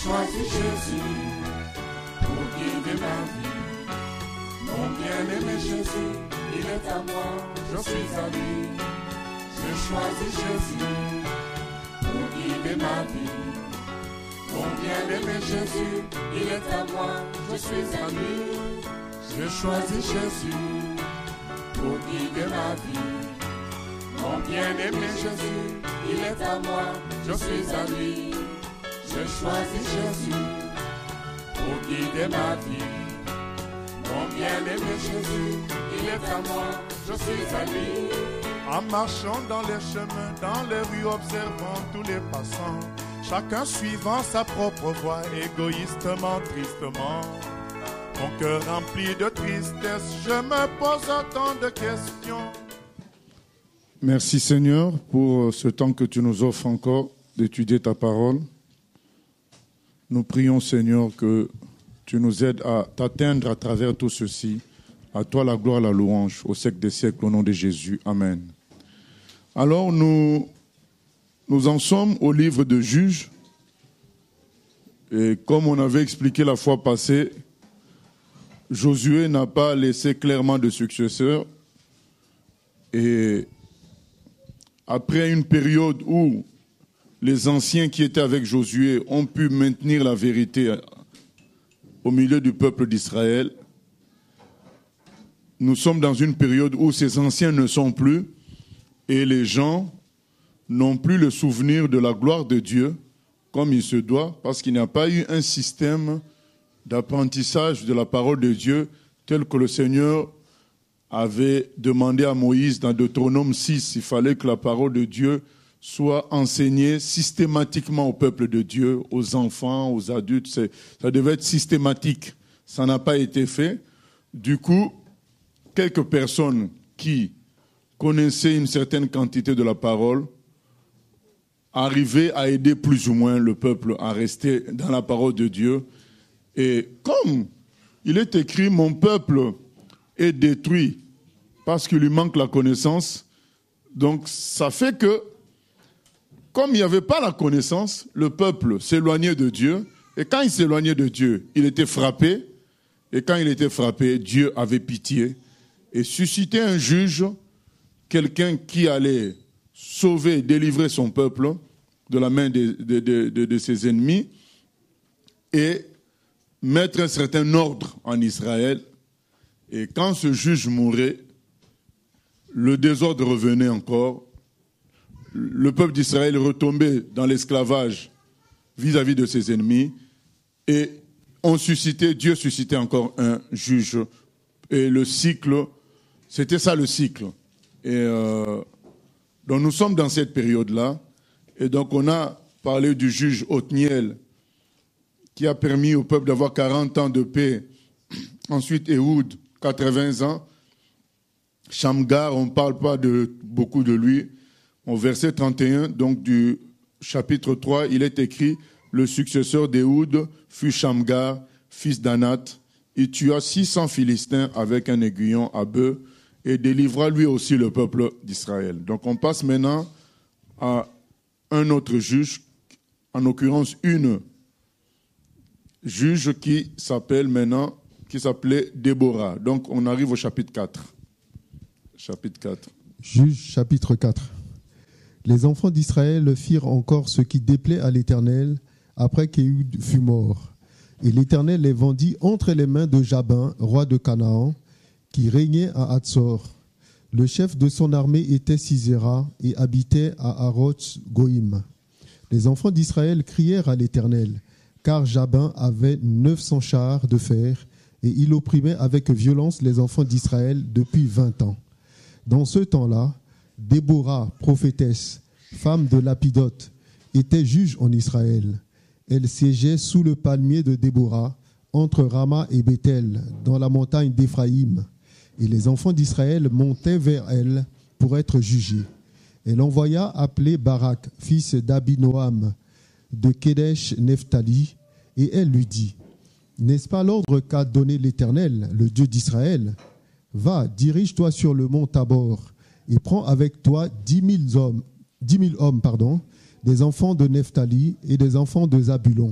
choisi Jésus pour guider ma vie. Mon bien-aimé Jésus, il est à moi, je suis à lui. J'ai choisi Jésus pour guider ma vie. Mon bien-aimé Jésus, il est à moi, je suis à lui. J'ai choisi Jésus pour guider ma vie. Mon bien-aimé Jésus, il est à moi, je suis à lui. J'ai choisi Jésus pour guider ma vie. Mon bien-aimé Jésus, il est à moi, je suis à lui. En marchant dans les chemins, dans les rues, observant tous les passants, chacun suivant sa propre voie, égoïstement, tristement. Mon cœur rempli de tristesse, je me pose autant de questions. Merci Seigneur pour ce temps que tu nous offres encore d'étudier ta parole. Nous prions Seigneur que tu nous aides à t'atteindre à travers tout ceci. À toi la gloire, la louange, au siècle des siècles, au nom de Jésus. Amen. Alors nous en sommes au livre de Juges. Et comme on avait expliqué la fois passée, Josué n'a pas laissé clairement de successeur. Et après une période où les anciens qui étaient avec Josué ont pu maintenir la vérité au milieu du peuple d'Israël, nous sommes dans une période où ces anciens ne sont plus et les gens n'ont plus le souvenir de la gloire de Dieu comme il se doit, parce qu'il n'y a pas eu un système d'apprentissage de la parole de Dieu tel que le Seigneur avait demandé à Moïse dans Deutéronome 6. Il fallait que la parole de Dieu soit enseignée systématiquement au peuple de Dieu, aux enfants, aux adultes. Ça devait être systématique. Ça n'a pas été fait. Du coup, quelques personnes qui connaissaient une certaine quantité de la parole arrivaient à aider plus ou moins le peuple à rester dans la parole de Dieu. Et comme il est écrit, mon peuple est détruit parce qu'il lui manque la connaissance, donc ça fait que, comme il n'y avait pas la connaissance, le peuple s'éloignait de Dieu, et quand il s'éloignait de Dieu, il était frappé, et quand il était frappé, Dieu avait pitié, et suscitait un juge, quelqu'un qui allait sauver, délivrer son peuple de la main de ses ennemis, et mettre un certain ordre en Israël. Et quand ce juge mourait, le désordre revenait encore. Le peuple d'Israël retombait dans l'esclavage vis-à-vis de ses ennemis. Et Dieu suscitait encore un juge. Et le cycle, c'était ça le cycle. Et donc nous sommes dans cette période-là. Et donc on a parlé du juge Othniel, qui a permis au peuple d'avoir 40 ans de paix. Ensuite, Ehud, 80 ans. Shamgar, on ne parle pas beaucoup de lui. Au verset 31, donc du chapitre 3, il est écrit « Le successeur d'Ehud fut Shamgar, fils d'Anath. Il tua 600 Philistins avec un aiguillon à bœuf et délivra lui aussi le peuple d'Israël. » Donc on passe maintenant à un autre juge, en l'occurrence une juge qui s'appelait Déborah. Donc on arrive au chapitre 4. Chapitre 4. Juge chapitre 4. Les enfants d'Israël firent encore ce qui déplaît à l'Éternel après qu'Éhud fut mort. Et l'Éternel les vendit entre les mains de Jabin, roi de Canaan, qui régnait à Hatzor. Le chef de son armée était Sisera et habitait à Haroth-Goïm. Les enfants d'Israël crièrent à l'Éternel, car Jabin avait 900 chars de fer, et il opprimait avec violence les enfants d'Israël depuis 20 ans. Dans ce temps-là, Déborah, prophétesse, femme de Lapidote, était juge en Israël. Elle siégeait sous le palmier de Déborah, entre Rama et Béthel, dans la montagne d'Éphraïm. Et les enfants d'Israël montaient vers elle pour être jugés. Elle envoya appeler Barak, fils d'Abinoam, de Kédesh Nephtali, et elle lui dit, « N'est-ce pas l'ordre qu'a donné l'Éternel, le Dieu d'Israël ? Va, dirige-toi sur le mont Tabor, et prends avec toi 10 000 hommes, des enfants de Nephtali et des enfants de Zabulon,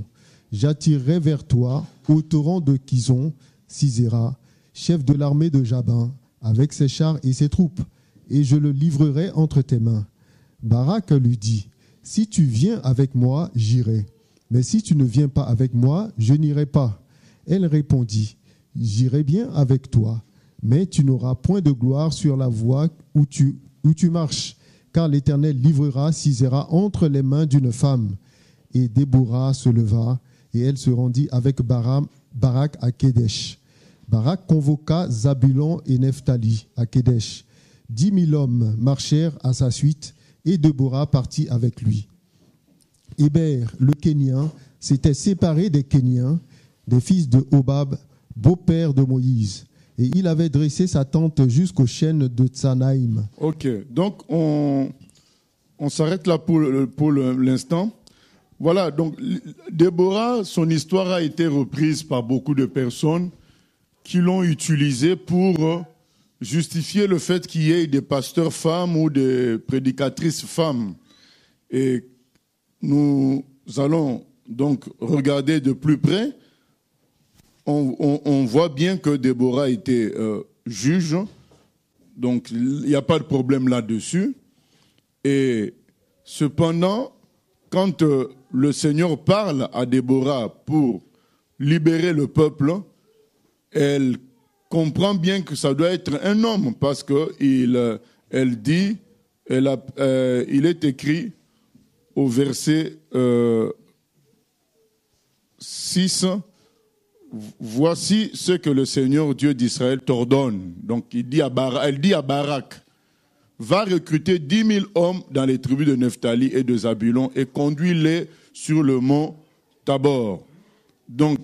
j'attirerai vers toi au torrent de Kison, Sisera, chef de l'armée de Jabin, avec ses chars et ses troupes, et je le livrerai entre tes mains. Barak lui dit, si tu viens avec moi, j'irai. Mais si tu ne viens pas avec moi, je n'irai pas. Elle répondit, j'irai bien avec toi, mais tu n'auras point de gloire sur la voie où tu marches, car l'Éternel livrera Sisera entre les mains d'une femme. Et Déborah se leva, et elle se rendit avec Barak à Kédesh. Barak convoqua Zabulon et Nephtali à Kédesh. 10 000 hommes marchèrent à sa suite, et Déborah partit avec lui. Héber, le Kénien, s'était séparé des Kéniens, des fils de Hobab, beau-père de Moïse, et il avait dressé sa tente jusqu'aux chênes de Tsanaïm. Ok, donc on s'arrête là pour l'instant. Voilà, donc Déborah, son histoire a été reprise par beaucoup de personnes qui l'ont utilisée pour justifier le fait qu'il y ait des pasteurs femmes ou des prédicatrices femmes. Et nous allons donc regarder de plus près. On voit bien que Déborah était juge, donc il n'y a pas de problème là-dessus. Et cependant, quand le Seigneur parle à Déborah pour libérer le peuple, elle comprend bien que ça doit être un homme, parce que il est écrit au verset 6, voici ce que le Seigneur Dieu d'Israël t'ordonne. Donc elle dit à Barak, va recruter 10 000 hommes dans les tribus de Nephtali et de Zabulon et conduis-les sur le mont Tabor. Donc,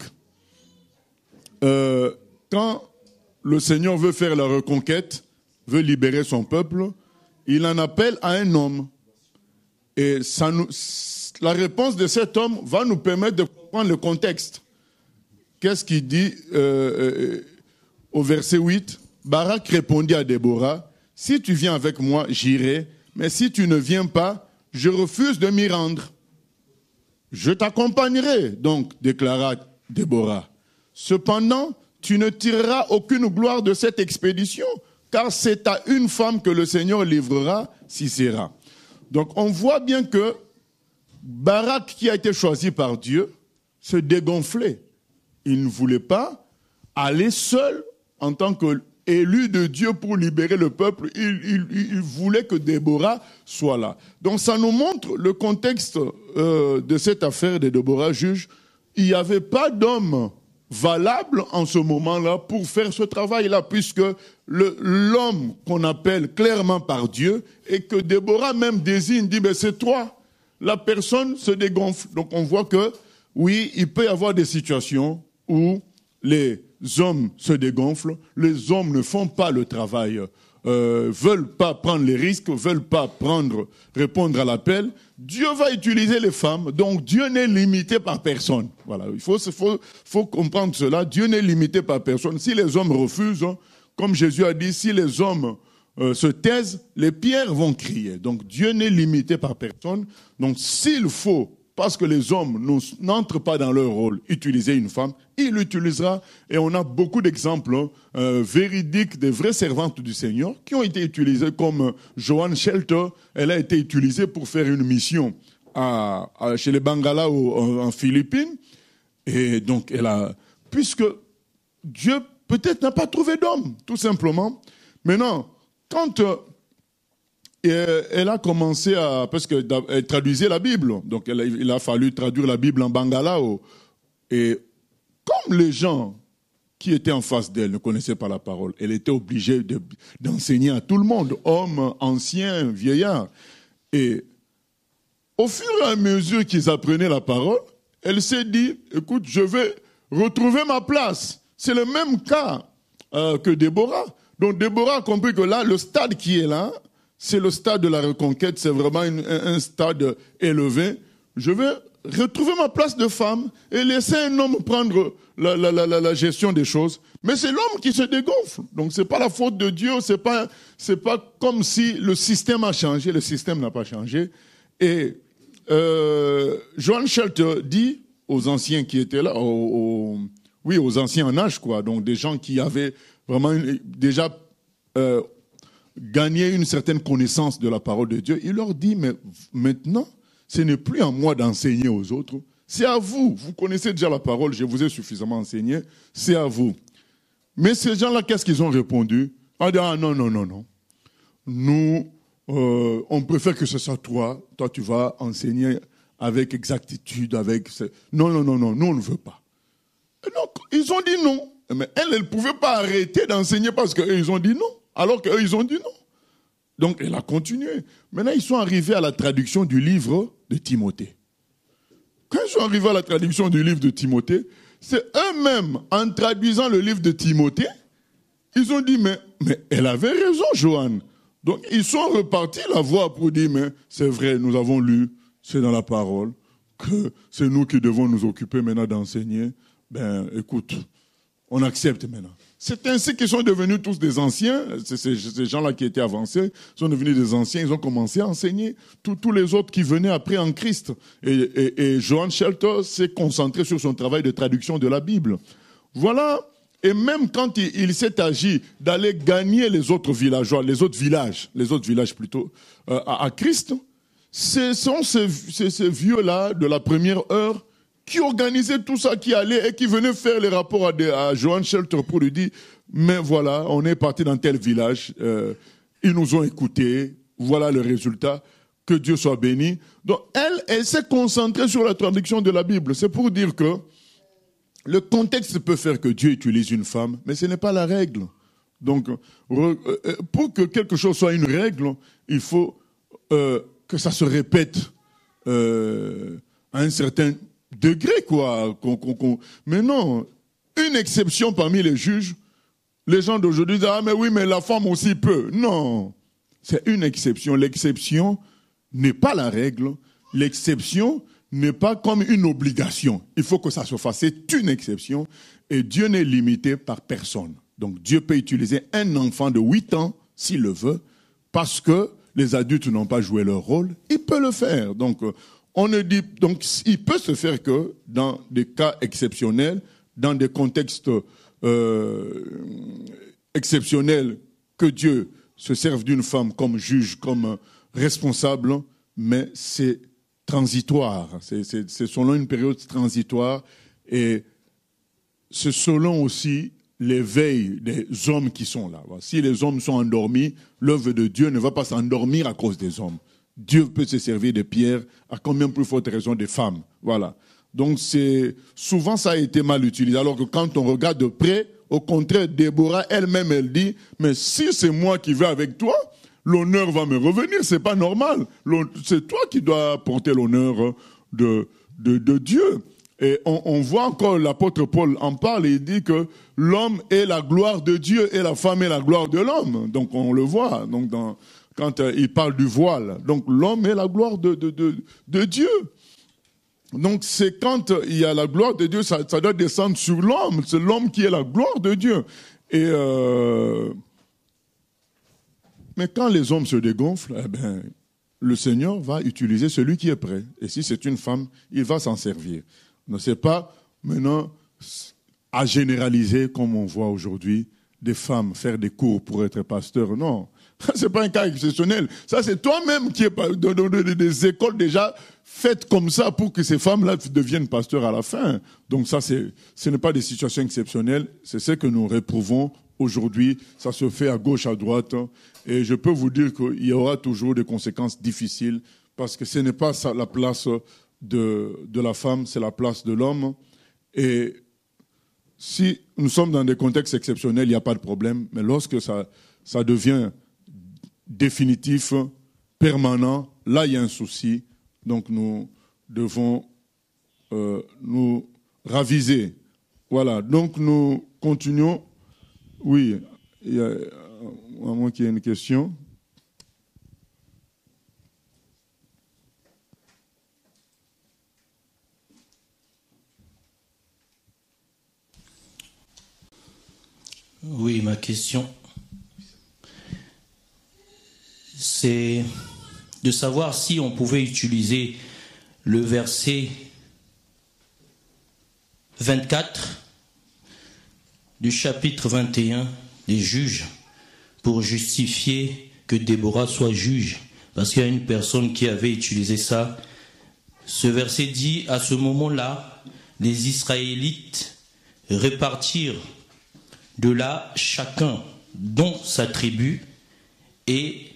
quand le Seigneur veut faire la reconquête, veut libérer son peuple, il en appelle à un homme. Et la réponse de cet homme va nous permettre de comprendre le contexte. Qu'est-ce qu'il dit au verset 8 ? Barak répondit à Déborah, si tu viens avec moi, j'irai, mais si tu ne viens pas, je refuse de m'y rendre. Je t'accompagnerai, donc, déclara Déborah. Cependant, tu ne tireras aucune gloire de cette expédition, car c'est à une femme que le Seigneur livrera Sisera. Donc, on voit bien que Barak, qui a été choisi par Dieu, se dégonflait. Il ne voulait pas aller seul en tant qu'élu de Dieu pour libérer le peuple. Il voulait que Déborah soit là. Donc, ça nous montre le contexte de cette affaire de Déborah juge. Il n'y avait pas d'homme valable en ce moment-là pour faire ce travail-là, puisque l'homme qu'on appelle clairement par Dieu et que Déborah même désigne, dit, c'est toi. La personne se dégonfle. Donc on voit que, oui, il peut y avoir des situations où les hommes se dégonflent, les hommes ne font pas le travail, veulent pas prendre les risques, veulent pas répondre à l'appel. Dieu va utiliser les femmes, donc Dieu n'est limité par personne. Voilà, il faut comprendre cela. Dieu n'est limité par personne. Si les hommes refusent, comme Jésus a dit, si les hommes se taisent, les pierres vont crier. Donc Dieu n'est limité par personne. Donc s'il faut, parce que les hommes n'entrent pas dans leur rôle, utiliser une femme, il l'utilisera. Et on a beaucoup d'exemples véridiques des vraies servantes du Seigneur qui ont été utilisées, comme Joanne Shelter. Elle a été utilisée pour faire une mission chez les Bangala en Philippines. Et donc, puisque Dieu peut-être n'a pas trouvé d'homme, tout simplement. Maintenant, quand elle a commencé parce qu'elle traduisait la Bible, donc il a fallu traduire la Bible en Bangala. Et comme les gens qui étaient en face d'elle ne connaissaient pas la parole, elle était obligée d'enseigner à tout le monde, hommes, anciens, vieillards. Et au fur et à mesure qu'ils apprenaient la parole, elle s'est dit, écoute, je vais retrouver ma place. C'est le même cas que Déborah. Donc Déborah a compris que là, le stade qui est là, c'est le stade de la reconquête, c'est vraiment un stade élevé. Je vais retrouver ma place de femme et laisser un homme prendre la gestion des choses. Mais c'est l'homme qui se dégonfle. Donc c'est pas la faute de Dieu, c'est pas comme si le système a changé. Le système n'a pas changé. Et Joanne Shelter dit, aux anciens qui étaient là, aux anciens en âge, quoi. Donc des gens qui avaient vraiment déjà gagné une certaine connaissance de la parole de Dieu. Il leur dit, mais maintenant, ce n'est plus à moi d'enseigner aux autres, c'est à vous. Vous connaissez déjà la parole, je vous ai suffisamment enseigné, c'est à vous. Mais ces gens-là, qu'est-ce qu'ils ont répondu? Ah non. Nous, on préfère que ce soit toi. Toi, tu vas enseigner avec exactitude, Non, nous, on ne veut pas. Et donc, ils ont dit non. Mais elle ne pouvait pas arrêter d'enseigner parce qu'eux, ils ont dit non. Alors qu'eux, ils ont dit non. Donc, elle a continué. Maintenant, ils sont arrivés à la traduction du livre de Timothée. Quand ils sont arrivés à la traduction du livre de Timothée, c'est eux-mêmes, en traduisant le livre de Timothée, ils ont dit, mais elle avait raison, Joanne. Donc, ils sont repartis la voix pour dire, mais c'est vrai, nous avons lu, c'est dans la parole, que c'est nous qui devons nous occuper maintenant d'enseigner. Ben, écoute, on accepte maintenant. C'est ainsi qu'ils sont devenus tous des anciens. Ces gens-là qui étaient avancés sont devenus des anciens. Ils ont commencé à enseigner tous les autres qui venaient après en Christ. Et Johann Shelter s'est concentré sur son travail de traduction de la Bible. Voilà. Et même quand il s'est agi d'aller gagner les autres villageois, les autres villages plutôt, à Christ, ce sont ces vieux-là de la première heure qui organisaient tout ça, qui allaient et qui venaient faire les rapports à Johann Shelter pour lui dire, mais voilà, on est parti dans tel village, ils nous ont écoutés, voilà le résultat, que Dieu soit béni. Donc elle s'est concentrée sur la traduction de la Bible. C'est pour dire que le contexte peut faire que Dieu utilise une femme, mais ce n'est pas la règle. Donc, pour que quelque chose soit une règle, il faut que ça se répète à un certain degré, quoi. Mais non, une exception parmi les juges, les gens d'aujourd'hui disent « Ah, mais oui, mais la femme aussi peut. » Non, c'est une exception. L'exception n'est pas la règle. L'exception n'est pas comme une obligation. Il faut que ça se fasse. C'est une exception. Et Dieu n'est limité par personne. Donc Dieu peut utiliser un enfant de 8 ans, s'il le veut, parce que les adultes n'ont pas joué leur rôle. Il peut le faire. Donc, il peut se faire que dans des cas exceptionnels, dans des contextes exceptionnels, que Dieu se serve d'une femme comme juge, comme responsable, mais c'est transitoire. C'est selon une période transitoire et c'est selon aussi l'éveil des hommes qui sont là. Si les hommes sont endormis, l'œuvre de Dieu ne va pas s'endormir à cause des hommes. Dieu peut se servir des pierres, à combien plus forte raison des femmes. Voilà. Donc souvent ça a été mal utilisé. Alors que quand on regarde de près, au contraire, Déborah elle-même, elle dit, mais si c'est moi qui vais avec toi, l'honneur va me revenir, c'est pas normal. C'est toi qui dois porter l'honneur de Dieu. Et on voit encore l'apôtre Paul en parle et il dit que l'homme est la gloire de Dieu et la femme est la gloire de l'homme. Donc on le voit. Donc quand il parle du voile. Donc l'homme est la gloire de Dieu. Donc c'est quand il y a la gloire de Dieu, ça doit descendre sur l'homme. C'est l'homme qui est la gloire de Dieu. Et mais quand les hommes se dégonflent, eh ben, le Seigneur va utiliser celui qui est prêt. Et si c'est une femme, il va s'en servir. Ne c'est pas maintenant à généraliser comme on voit aujourd'hui des femmes faire des cours pour être pasteur. Non, c'est pas un cas exceptionnel. Ça, c'est toi-même qui es dans des écoles déjà faites comme ça pour que ces femmes-là deviennent pasteurs à la fin. Donc ça, ce n'est pas des situations exceptionnelles. C'est ce que nous réprouvons aujourd'hui. Ça se fait à gauche, à droite. Et je peux vous dire qu'il y aura toujours des conséquences difficiles parce que ce n'est pas ça, la place de la femme, c'est la place de l'homme. Et si nous sommes dans des contextes exceptionnels, il n'y a pas de problème. Mais lorsque ça devient définitif, permanent, là, il y a un souci. Donc, nous devons nous raviser. Voilà. Donc, nous continuons. Oui, il y a, à moins qu'il y ait une question. Oui, ma question, c'est de savoir si on pouvait utiliser le verset 24 du chapitre 21 des Juges, pour justifier que Déborah soit juge, parce qu'il y a une personne qui avait utilisé ça. Ce verset dit, à ce moment-là, les Israélites répartirent de là chacun dans sa tribu et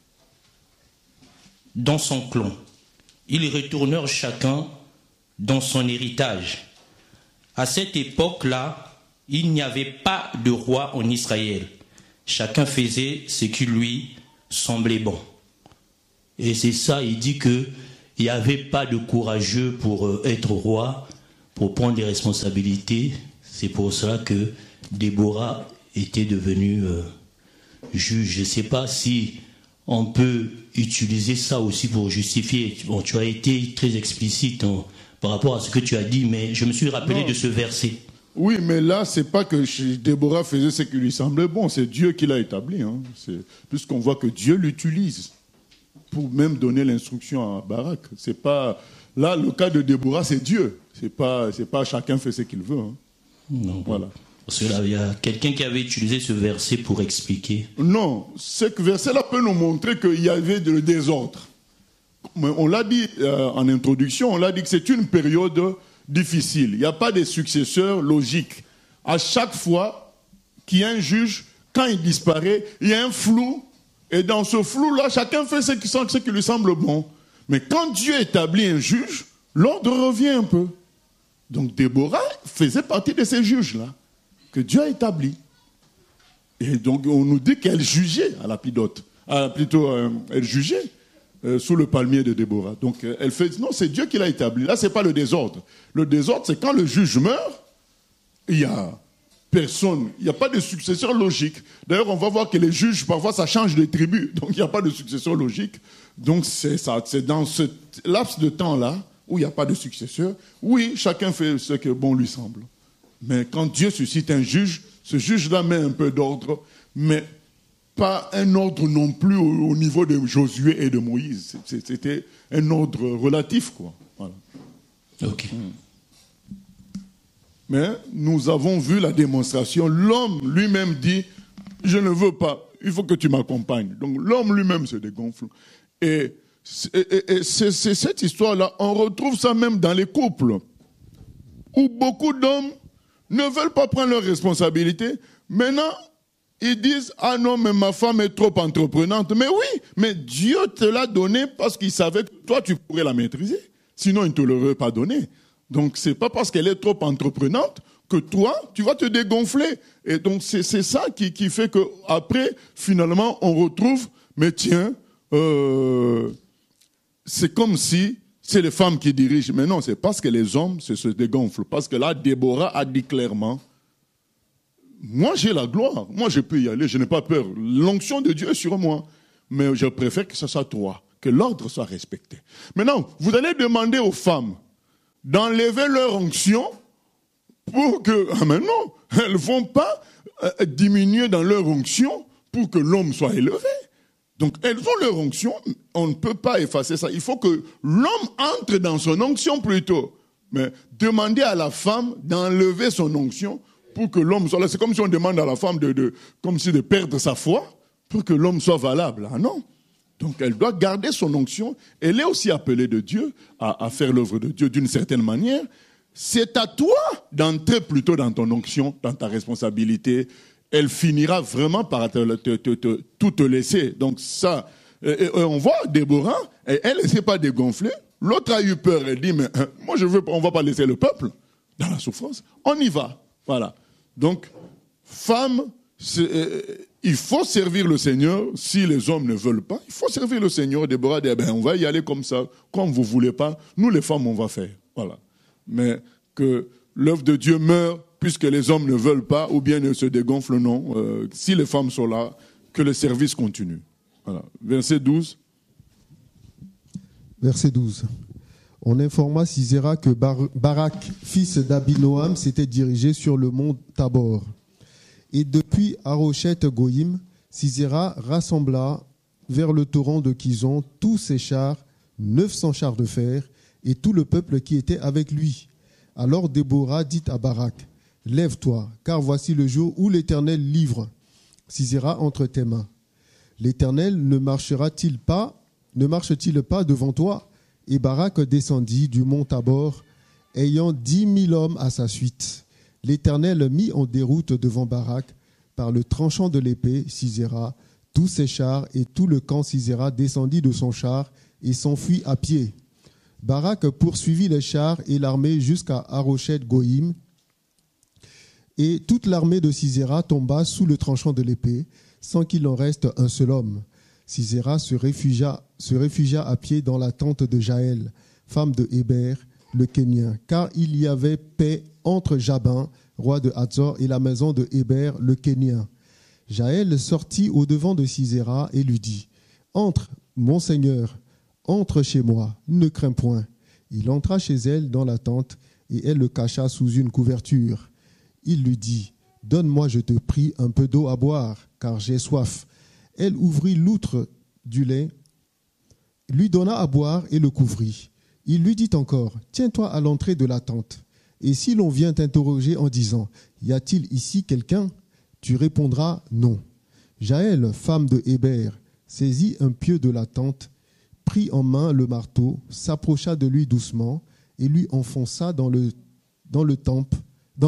dans son clan. Ils retournèrent chacun dans son héritage. À cette époque-là, il n'y avait pas de roi en Israël. Chacun faisait ce qui lui semblait bon. Et c'est ça, il dit qu'il n'y avait pas de courageux pour être roi, pour prendre des responsabilités. C'est pour cela que Déborah était devenue juge. Je ne sais pas si on peut utiliser ça aussi pour justifier. Bon, tu as été très explicite par rapport à ce que tu as dit, mais je me suis rappelé de ce verset. Oui, mais là, c'est pas que Déborah faisait ce qui lui semblait bon, c'est Dieu qui l'a établi. Puisqu'on voit que Dieu l'utilise pour même donner l'instruction à Barak. C'est pas là le cas de Déborah, c'est Dieu. C'est pas chacun fait ce qu'il veut. Non. Voilà. Parce que là, il y a quelqu'un qui avait utilisé ce verset pour expliquer. Non, ce verset-là peut nous montrer qu'il y avait le désordre. Mais on l'a dit en introduction, on l'a dit que c'est une période difficile. Il n'y a pas de successeurs logiques. À chaque fois qu'il y a un juge, quand il disparaît, il y a un flou. Et dans ce flou-là, chacun fait ce qui lui semble bon. Mais quand Dieu établit un juge, l'ordre revient un peu. Donc Déborah faisait partie de ces juges-là que Dieu a établis. Et donc on nous dit qu'elle jugeait à la pidote. Elle jugeait sous le palmier de Déborah. Donc elle fait, non, c'est Dieu qui l'a établi. Là, ce n'est pas le désordre. Le désordre, c'est quand le juge meurt, il y a personne, il n'y a pas de successeur logique. D'ailleurs, on va voir que les juges, parfois, ça change de tribu. Donc, il n'y a pas de successeur logique. Donc, c'est dans ce laps de temps-là, où il n'y a pas de successeur, oui, chacun fait ce que bon lui semble. Mais quand Dieu suscite un juge, ce juge-là met un peu d'ordre, mais pas un ordre non plus au niveau de Josué et de Moïse. C'était un ordre relatif, quoi. Voilà. Ok. Mais nous avons vu la démonstration. L'homme lui-même dit, je ne veux pas, il faut que tu m'accompagnes. Donc l'homme lui-même se dégonfle. Et c'est cette histoire-là, on retrouve ça même dans les couples, où beaucoup d'hommes ne veulent pas prendre leurs responsabilités. Maintenant, ils disent, ah non, mais ma femme est trop entreprenante. Mais oui, mais Dieu te l'a donné parce qu'il savait que toi, tu pourrais la maîtriser. Sinon, il ne te l'aurait pas donné. Donc, ce n'est pas parce qu'elle est trop entreprenante que toi, tu vas te dégonfler. Et donc, c'est ça qui fait qu'après, finalement, on retrouve, mais tiens, c'est comme si c'est les femmes qui dirigent. Mais non, c'est parce que les hommes se dégonflent. Parce que là, Déborah a dit clairement, moi, j'ai la gloire. Moi, je peux y aller. Je n'ai pas peur. L'onction de Dieu est sur moi. Mais je préfère que ce soit toi, que l'ordre soit respecté. Maintenant, vous allez demander aux femmes d'enlever leur onction pour que... Ah mais non, elles ne vont pas diminuer dans leur onction pour que l'homme soit élevé. Donc elles ont leur onction, on ne peut pas effacer ça. Il faut que l'homme entre dans son onction plutôt. Mais demander à la femme d'enlever son onction pour que l'homme soit là. C'est comme si on demande à la femme de perdre sa foi pour que l'homme soit valable. Ah non. Donc elle doit garder son onction. Elle est aussi appelée de Dieu à faire l'œuvre de Dieu d'une certaine manière. C'est à toi d'entrer plutôt dans ton onction, dans ta responsabilité. Elle finira vraiment par tout te laisser. Donc ça, on voit Déborah, elle ne s'est pas dégonflée. L'autre a eu peur, elle dit, mais moi on ne va pas laisser le peuple dans la souffrance. On y va. Voilà. Donc, femme, il faut servir le Seigneur. Si les hommes ne veulent pas, il faut servir le Seigneur. Déborah dit, on va y aller comme ça. Comme vous ne voulez pas, nous les femmes, on va faire. Voilà. Mais que l'œuvre de Dieu meure puisque les hommes ne veulent pas ou bien ne se dégonflent, non. Si les femmes sont là, que le service continue. Voilà. Verset 12. Verset 12. On informa Sisera que Barak, fils d'Abinoam, s'était dirigé sur le mont Tabor. Et depuis Harochet-Goïm, Sisera rassembla vers le torrent de Kison tous ses chars, 900 chars de fer, et tout le peuple qui était avec lui, Alors Déborah dit à Barak, « Lève-toi, car voici le jour où l'Éternel livre Sisera entre tes mains. L'Éternel ne marche-t-il pas devant toi ?» Et Barak descendit du mont Tabor, ayant 10 000 hommes à sa suite. L'Éternel mit en déroute devant Barak, par le tranchant de l'épée, Sisera, tous ses chars et tout le camp Sisera descendit de son char et s'enfuit à pied. Barak poursuivit les chars et l'armée jusqu'à Haroshet-Goïm, et toute l'armée de Sisera tomba sous le tranchant de l'épée, sans qu'il en reste un seul homme. Sisera se réfugia à pied dans la tente de Jaël, femme de Héber, le Kénien, car il y avait paix entre Jabin, roi de Hatzor, et la maison de Héber, le Kénien. Jaël sortit au-devant de Sisera et lui dit, « Entre, mon Seigneur, entre chez moi, ne crains point. » Il entra chez elle dans la tente, et elle le cacha sous une couverture. Il lui dit, « Donne-moi, je te prie, un peu d'eau à boire, car j'ai soif. » Elle ouvrit l'outre du lait, lui donna à boire et le couvrit. Il lui dit encore, « Tiens-toi à l'entrée de la tente. Et si l'on vient t'interroger en disant, « Y a-t-il ici quelqu'un ?» tu répondras, « Non. » Jaël, femme de Héber, saisit un pieu de la tente, prit en main le marteau, s'approcha de lui doucement et lui enfonça dans la tempe,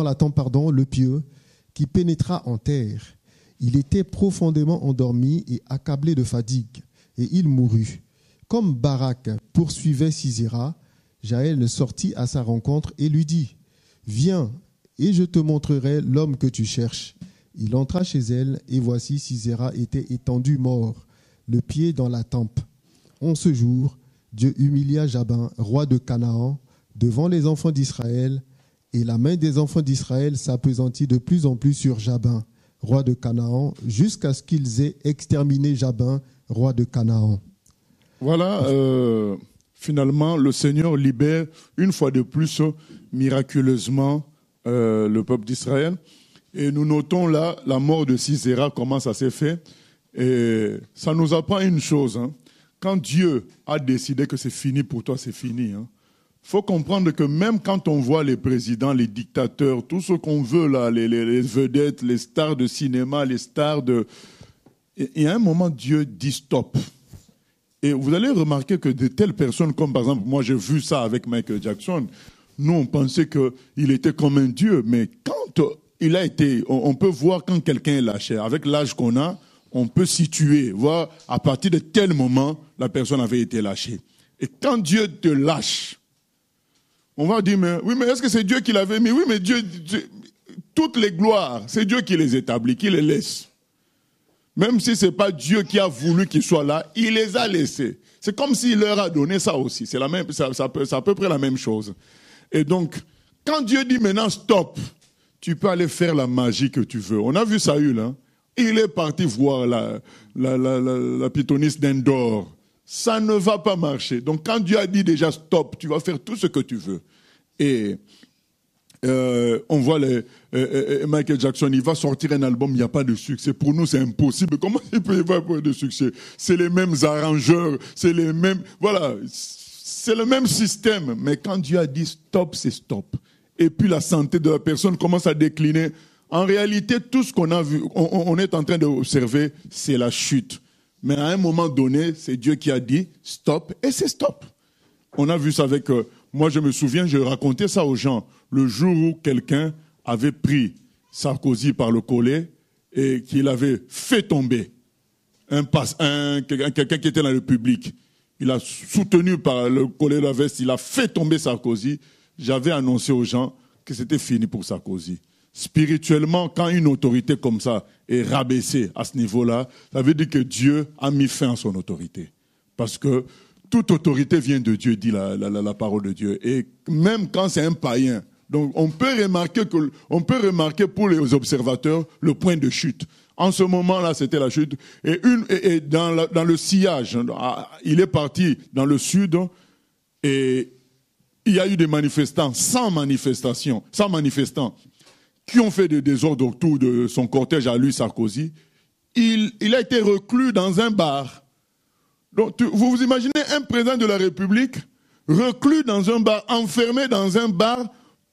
le pieu qui pénétra en terre. Il était profondément endormi et accablé de fatigue, et il mourut. Comme Barak poursuivait Sisera, Jaël sortit à sa rencontre et lui dit, « Viens, et je te montrerai l'homme que tu cherches. » Il entra chez elle, et voici Sisera était étendu mort, le pied dans la tempe. En ce jour, Dieu humilia Jabin, roi de Canaan, devant les enfants d'Israël, et la main des enfants d'Israël s'appesantit de plus en plus sur Jabin, roi de Canaan, jusqu'à ce qu'ils aient exterminé Jabin, roi de Canaan. Voilà, finalement, le Seigneur libère une fois de plus miraculeusement le peuple d'Israël. Et nous notons là la mort de Sisera, comment ça s'est fait. Et ça nous apprend une chose. Hein. Quand Dieu a décidé que c'est fini pour toi, c'est fini. Hein. Faut comprendre que même quand on voit les présidents, les dictateurs, tout ce qu'on veut là, les vedettes, les stars de cinéma, les stars de... Il y a un moment, Dieu dit stop. Et vous allez remarquer que de telles personnes, comme par exemple, moi j'ai vu ça avec Michael Jackson, nous on pensait qu'il était comme un dieu, mais quand il a été, on peut voir quand quelqu'un est lâché. Avec l'âge qu'on a, on peut situer, voir à partir de tel moment, la personne avait été lâchée. Et quand Dieu te lâche, on va dire, mais est-ce que c'est Dieu qui l'avait mis? Oui, mais Dieu, toutes les gloires, c'est Dieu qui les établit, qui les laisse. Même si ce n'est pas Dieu qui a voulu qu'ils soient là, il les a laissés. C'est comme s'il leur a donné ça aussi. C'est à peu près la même chose. Et donc, quand Dieu dit maintenant stop, tu peux aller faire la magie que tu veux. On a vu Saül, hein? Il est parti voir la pythonisse d'Endor. Ça ne va pas marcher. Donc quand Dieu a dit déjà stop, tu vas faire tout ce que tu veux. Et on voit Michael Jackson, il va sortir un album, il n'y a pas de succès. Pour nous, c'est impossible. Comment il peut y avoir de succès? C'est les mêmes arrangeurs, c'est les mêmes... Voilà, c'est le même système. Mais quand Dieu a dit stop, c'est stop. Et puis la santé de la personne commence à décliner. En réalité, tout ce qu'on a vu, on est en train d'observer, c'est la chute. Mais à un moment donné, c'est Dieu qui a dit stop, et c'est stop. On a vu ça avec... moi, je me souviens, je racontais ça aux gens. Le jour où quelqu'un avait pris Sarkozy par le collet et qu'il avait fait tomber quelqu'un qui était dans le public. Il a soutenu par le collet de la veste, il a fait tomber Sarkozy. J'avais annoncé aux gens que c'était fini pour Sarkozy. Spirituellement, quand une autorité comme ça est rabaissée à ce niveau-là, ça veut dire que Dieu a mis fin à son autorité. Parce que toute autorité vient de Dieu, dit la parole de Dieu. Et même quand c'est un païen, donc on peut remarquer pour les observateurs le point de chute. En ce moment-là, c'était la chute. Et dans le sillage, il est parti dans le sud et il y a eu des manifestants, 100 manifestants, qui ont fait des désordres autour de son cortège à lui, Sarkozy. Il a été reclus dans un bar. Donc, vous vous imaginez un président de la République reclus dans un bar, enfermé dans un bar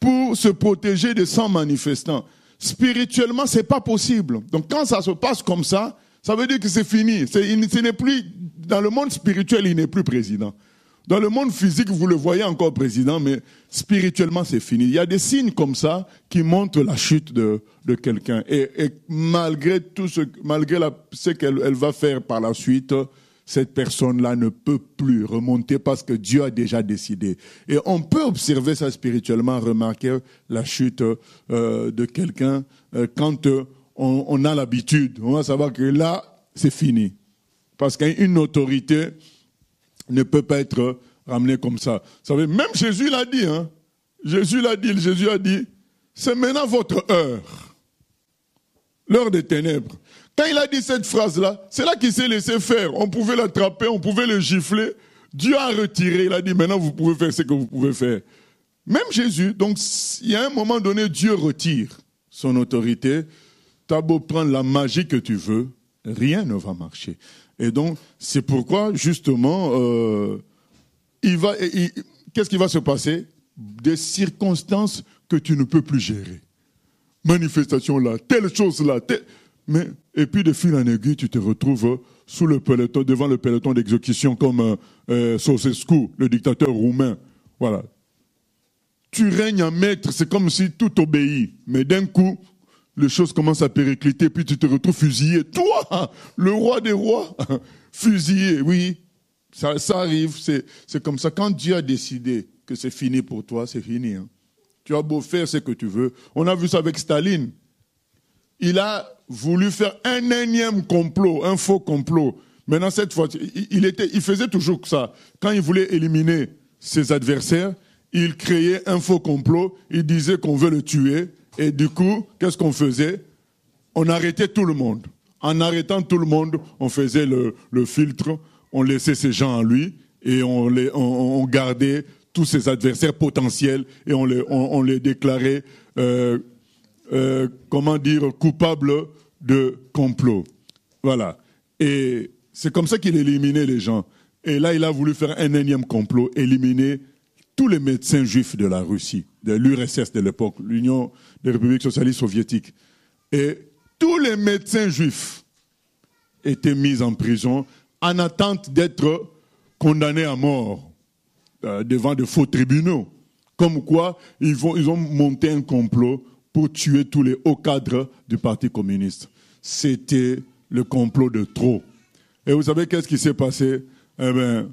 pour se protéger des 100 manifestants. Spirituellement, c'est pas possible. Donc quand ça se passe comme ça veut dire que c'est fini. Ce n'est plus, dans le monde spirituel, il n'est plus président. Dans le monde physique, vous le voyez encore président, mais spirituellement, c'est fini. Il y a des signes comme ça qui montrent la chute de quelqu'un. Et malgré tout malgré ce qu'elle va faire par la suite, cette personne-là ne peut plus remonter parce que Dieu a déjà décidé. Et on peut observer ça spirituellement, remarquer la chute de quelqu'un quand on a l'habitude. On va savoir que là, c'est fini. Parce qu'une autorité ne peut pas être ramenée comme ça. Vous savez, même Jésus l'a dit, hein. Jésus a dit, c'est maintenant votre heure. L'heure des ténèbres. Quand il a dit cette phrase-là, c'est là qu'il s'est laissé faire. On pouvait l'attraper, on pouvait le gifler. Dieu a retiré. Il a dit, maintenant vous pouvez faire ce que vous pouvez faire. Même Jésus, donc il y a un moment donné, Dieu retire son autorité. T'as beau prendre la magie que tu veux, rien ne va marcher. Et donc, c'est pourquoi, justement, qu'est-ce qui va se passer? Des circonstances que tu ne peux plus gérer. Manifestation là, telle chose là, et puis de fil en aiguille, tu te retrouves sous le peloton, devant le peloton d'exécution comme Ceausescu, le dictateur roumain. Voilà. Tu règnes en maître, c'est comme si tout obéit. Mais d'un coup, les choses commencent à péricliter, puis tu te retrouves fusillé. Toi, le roi des rois, fusillé, oui. Ça arrive, c'est comme ça. Quand Dieu a décidé que c'est fini pour toi, c'est fini. Hein. Tu as beau faire ce que tu veux. On a vu ça avec Staline. Il a voulu faire un énième complot, un faux complot. Maintenant, cette fois, il faisait toujours ça. Quand il voulait éliminer ses adversaires, il créait un faux complot. Il disait qu'on veut le tuer. Et du coup, qu'est-ce qu'on faisait? On arrêtait tout le monde. En arrêtant tout le monde, on faisait le filtre, on laissait ces gens en lui et on gardait tous ses adversaires potentiels et on les déclarait, coupables de complot. Voilà. Et c'est comme ça qu'il éliminait les gens. Et là, il a voulu faire un énième complot, éliminer tous les médecins juifs de la Russie, de l'URSS de l'époque, l'Union des républiques socialistes soviétiques. Et tous les médecins juifs étaient mis en prison en attente d'être condamnés à mort devant de faux tribunaux. Comme quoi, ils ont monté un complot pour tuer tous les hauts cadres du Parti communiste. C'était le complot de trop. Et vous savez qu'est-ce qui s'est passé? Eh bien,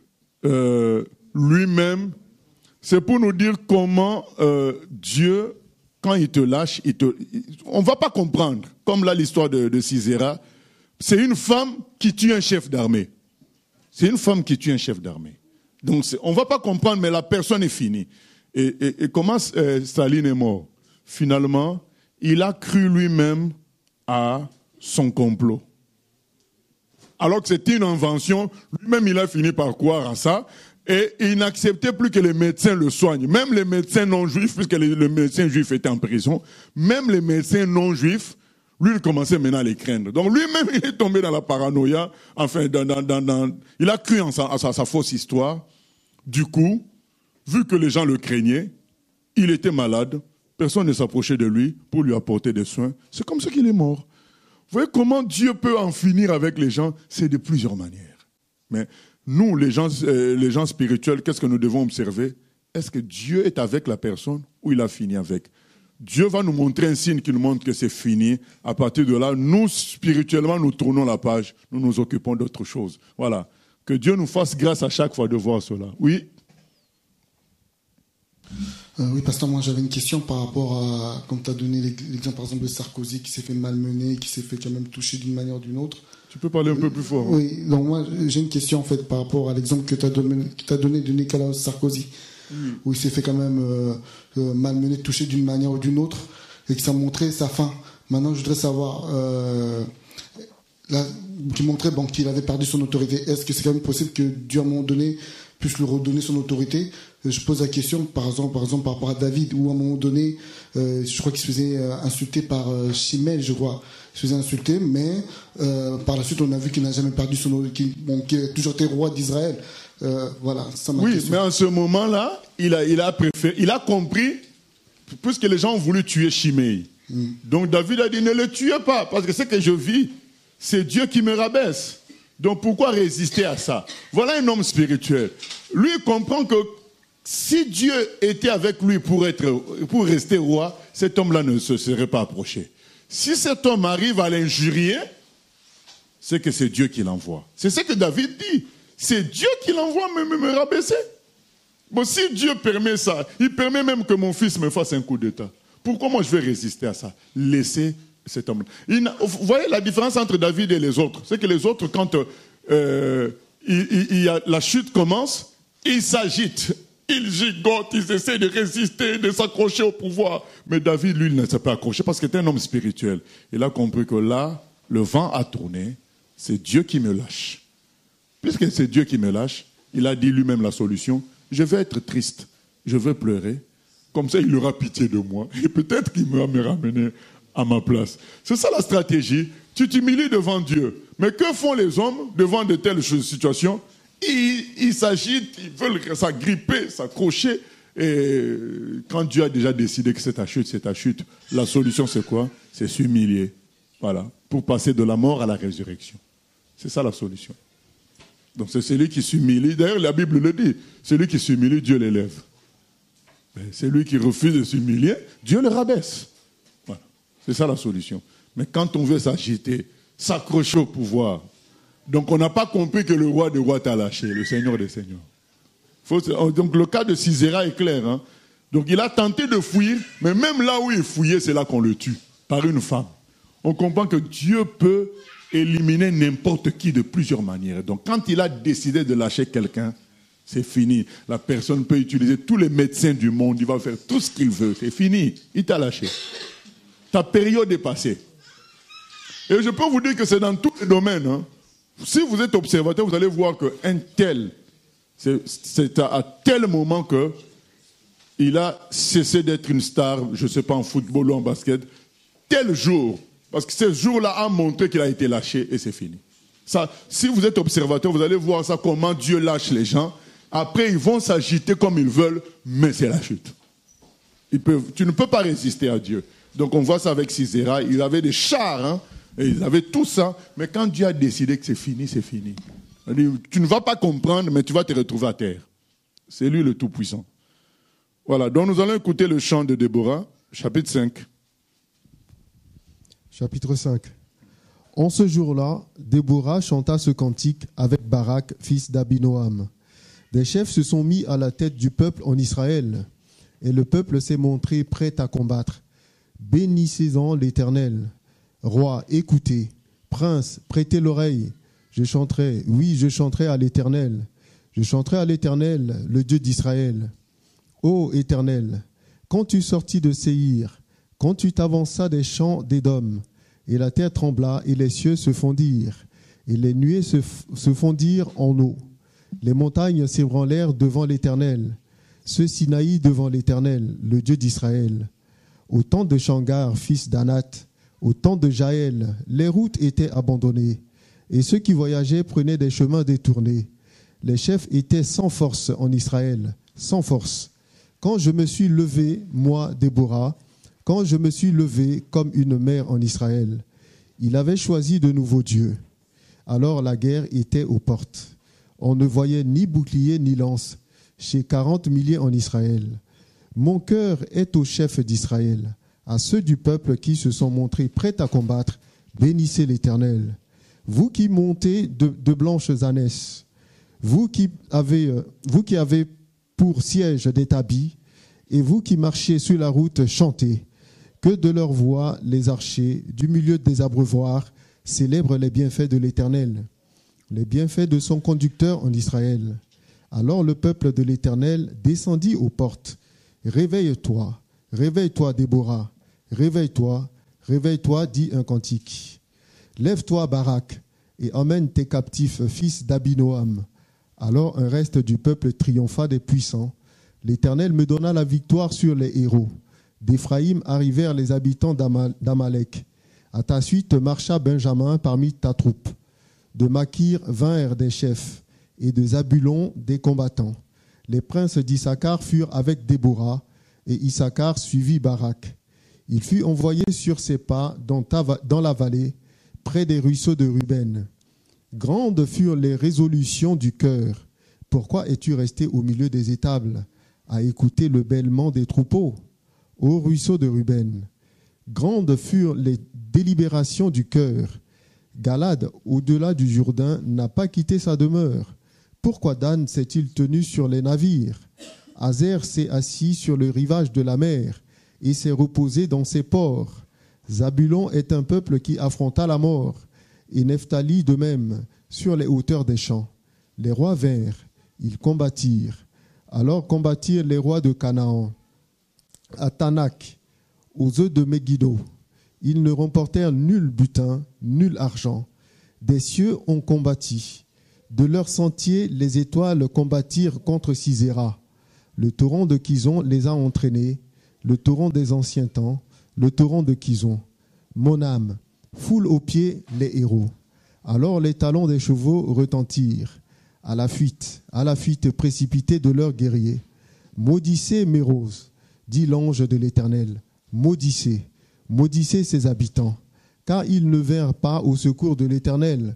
lui-même, c'est pour nous dire comment Dieu, quand il te lâche, on ne va pas comprendre. Comme là, l'histoire de Sisera, c'est une femme qui tue un chef d'armée. C'est une femme qui tue un chef d'armée. Donc, on ne va pas comprendre, mais la personne est finie. Et comment Staline est mort? Finalement, il a cru lui-même à son complot. Alors que c'était une invention, lui-même il a fini par croire à ça, et il n'acceptait plus que les médecins le soignent. Même les médecins non-juifs, puisque le médecin juif était en prison, même les médecins non-juifs, lui, il commençait maintenant à les craindre. Donc lui-même, il est tombé dans la paranoïa, enfin, il a cru en sa fausse histoire. Du coup, vu que les gens le craignaient, il était malade, personne ne s'approchait de lui pour lui apporter des soins. C'est comme ça qu'il est mort. Vous voyez comment Dieu peut en finir avec les gens? C'est de plusieurs manières. Mais nous, les gens spirituels, qu'est-ce que nous devons observer? Est-ce que Dieu est avec la personne ou il a fini avec? Dieu va nous montrer un signe qui nous montre que c'est fini. À partir de là, nous, spirituellement, nous tournons la page. Nous nous occupons d'autre chose. Voilà. Que Dieu nous fasse grâce à chaque fois de voir cela. Oui? Oui, pasteur, moi j'avais une question par rapport à, comme tu as donné l'exemple par exemple de Sarkozy qui s'est fait malmener, qui s'est fait quand même toucher d'une manière ou d'une autre. Tu peux parler un peu plus fort. Oui, donc moi j'ai une question en fait par rapport à l'exemple que tu as donné de Nicolas Sarkozy, où il s'est fait quand même malmener, toucher d'une manière ou d'une autre, et que ça montrait sa fin. Maintenant je voudrais savoir, qui montrait qu'il avait perdu son autorité. Est-ce que c'est quand même possible que Dieu à un moment donné puisse lui redonner son autorité? Je pose la question, par exemple par rapport à David, où à un moment donné, je crois qu'il se faisait insulter par Shimei, je crois. Il se faisait insulter, mais par la suite, on a vu qu'il n'a jamais perdu son autorité, qu'il a toujours été roi d'Israël. Voilà, ça m'a question. Mais en ce moment-là, il a compris puisque les gens ont voulu tuer Shimei. Donc David a dit, ne le tuez pas, parce que ce que je vis, c'est Dieu qui me rabaisse. Donc pourquoi résister à ça? Voilà un homme spirituel. Lui, il comprend que si Dieu était avec lui pour rester roi, cet homme-là ne se serait pas approché. Si cet homme arrive à l'injurier, c'est que c'est Dieu qui l'envoie. C'est ce que David dit. C'est Dieu qui l'envoie me rabaisser. Bon, si Dieu permet ça, il permet même que mon fils me fasse un coup d'État. Pourquoi moi je vais résister à ça? Laissez cet homme. Vous voyez la différence entre David et les autres? C'est que les autres, quand la chute commence, ils s'agitent, ils gigotent, ils essaient de résister, de s'accrocher au pouvoir. Mais David, lui, il ne s'est pas accroché parce qu'il était un homme spirituel. Il a compris que là, le vent a tourné, c'est Dieu qui me lâche. Puisque c'est Dieu qui me lâche, il a dit lui-même la solution. Je vais être triste, je vais pleurer. Comme ça, il aura pitié de moi. Et peut-être qu'il va me ramener à ma place. C'est ça la stratégie. Tu t'humilies devant Dieu. Mais que font les hommes devant de telles situations? Ils s'agitent, ils veulent s'agripper, s'accrocher. Et quand Dieu a déjà décidé que c'est ta chute, la solution c'est quoi? C'est s'humilier. Voilà. Pour passer de la mort à la résurrection. C'est ça la solution. Donc c'est celui qui s'humilie. D'ailleurs, la Bible le dit. Celui qui s'humilie, Dieu l'élève. C'est lui qui refuse de s'humilier, Dieu le rabaisse. Voilà. C'est ça la solution. Mais quand on veut s'agiter, s'accrocher au pouvoir, donc on n'a pas compris que le roi des rois t'a lâché, le Seigneur des seigneurs. Donc le cas de Sisera est clair. Hein? Donc il a tenté de fuir, mais même là où il fouillait, c'est là qu'on le tue, par une femme. On comprend que Dieu peut éliminer n'importe qui de plusieurs manières. Donc quand il a décidé de lâcher quelqu'un, c'est fini. La personne peut utiliser tous les médecins du monde. Il va faire tout ce qu'il veut. C'est fini. Il t'a lâché. Ta période est passée. Et je peux vous dire que c'est dans tous les domaines. Hein. Si vous êtes observateur, vous allez voir qu'un tel, c'est à tel moment qu'il a cessé d'être une star, je ne sais pas, en football ou en basket, tel jour. Parce que ce jour-là a montré qu'il a été lâché et c'est fini. Ça, si vous êtes observateur, vous allez voir ça, comment Dieu lâche les gens. Après, ils vont s'agiter comme ils veulent, mais c'est la chute. Tu ne peux pas résister à Dieu. Donc on voit ça avec Sisera. Ils avaient des chars, hein, et ils avaient tout ça. Mais quand Dieu a décidé que c'est fini, c'est fini. Tu ne vas pas comprendre, mais tu vas te retrouver à terre. C'est lui le Tout-Puissant. Voilà, donc nous allons écouter le chant de Déborah, chapitre 5. Chapitre 5. En ce jour-là, Déborah chanta ce cantique avec Barak, fils d'Abinoam. Des chefs se sont mis à la tête du peuple en Israël, et le peuple s'est montré prêt à combattre. Bénissez-en l'Éternel. Roi, écoutez. Prince, prêtez l'oreille. Je chanterai à l'Éternel. Je chanterai à l'Éternel, le Dieu d'Israël. Ô Éternel, quand tu sortis de Séhir, quand tu t'avanças des champs d'Édom, et la terre trembla, et les cieux se fondirent, et les nuées se fondirent en eau. Les montagnes s'ébranlèrent devant l'Éternel, ce Sinaï devant l'Éternel, le Dieu d'Israël. Au temps de Shamgar, fils d'Anath, au temps de Jaël, les routes étaient abandonnées, et ceux qui voyageaient prenaient des chemins détournés. Les chefs étaient sans force en Israël, sans force. Quand je me suis levé, moi, Déborah, quand je me suis levé comme une mère en Israël, il avait choisi de nouveaux dieux. Alors la guerre était aux portes. On ne voyait ni bouclier ni lance chez 40 milliers en Israël. Mon cœur est aux chefs d'Israël, à ceux du peuple qui se sont montrés prêts à combattre. Bénissez l'Éternel. Vous qui montez de blanches ânesses, vous qui avez pour siège des tapis, et vous qui marchez sur la route, chantez. Que de leur voix les archers, du milieu des abreuvoirs, célèbrent les bienfaits de l'Éternel, les bienfaits de son conducteur en Israël. Alors le peuple de l'Éternel descendit aux portes. Réveille-toi, réveille-toi, Déborah, réveille-toi, réveille-toi, dit un cantique. Lève-toi, Barak, et emmène tes captifs, fils d'Abinoam. Alors un reste du peuple triompha des puissants. L'Éternel me donna la victoire sur les héros. D'Éphraïm arrivèrent les habitants d'Amalek. À ta suite marcha Benjamin parmi ta troupe. De Makir vinrent des chefs, et de Zabulon des combattants. Les princes d'Issachar furent avec Déborah, et Issachar suivit Barak. Il fut envoyé sur ses pas dans la vallée, près des ruisseaux de Ruben. Grandes furent les résolutions du cœur. Pourquoi es-tu resté au milieu des étables, à écouter le bêlement des troupeaux, ô ruisseau de Ruben? Grandes furent les délibérations du cœur. Galad, au-delà du Jourdain, n'a pas quitté sa demeure. Pourquoi Dan s'est-il tenu sur les navires? Hazer s'est assis sur le rivage de la mer et s'est reposé dans ses ports. Zabulon est un peuple qui affronta la mort, et Nephtali de même, sur les hauteurs des champs. Les rois vinrent, ils combattirent. Alors combattirent les rois de Canaan, à Tanak, aux œufs de Megiddo. Ils ne remportèrent nul butin, nul argent. Des cieux ont combattu. De leur sentier, les étoiles combattirent contre Sisera. Le torrent de Kizon les a entraînés, le torrent des anciens temps, le torrent de Kizon. Mon âme, foule aux pieds les héros. Alors les talons des chevaux retentirent, à la fuite précipitée de leurs guerriers. Maudissez Méroz, dit l'ange de l'Éternel. Maudissez, maudissez ses habitants, car ils ne vinrent pas au secours de l'Éternel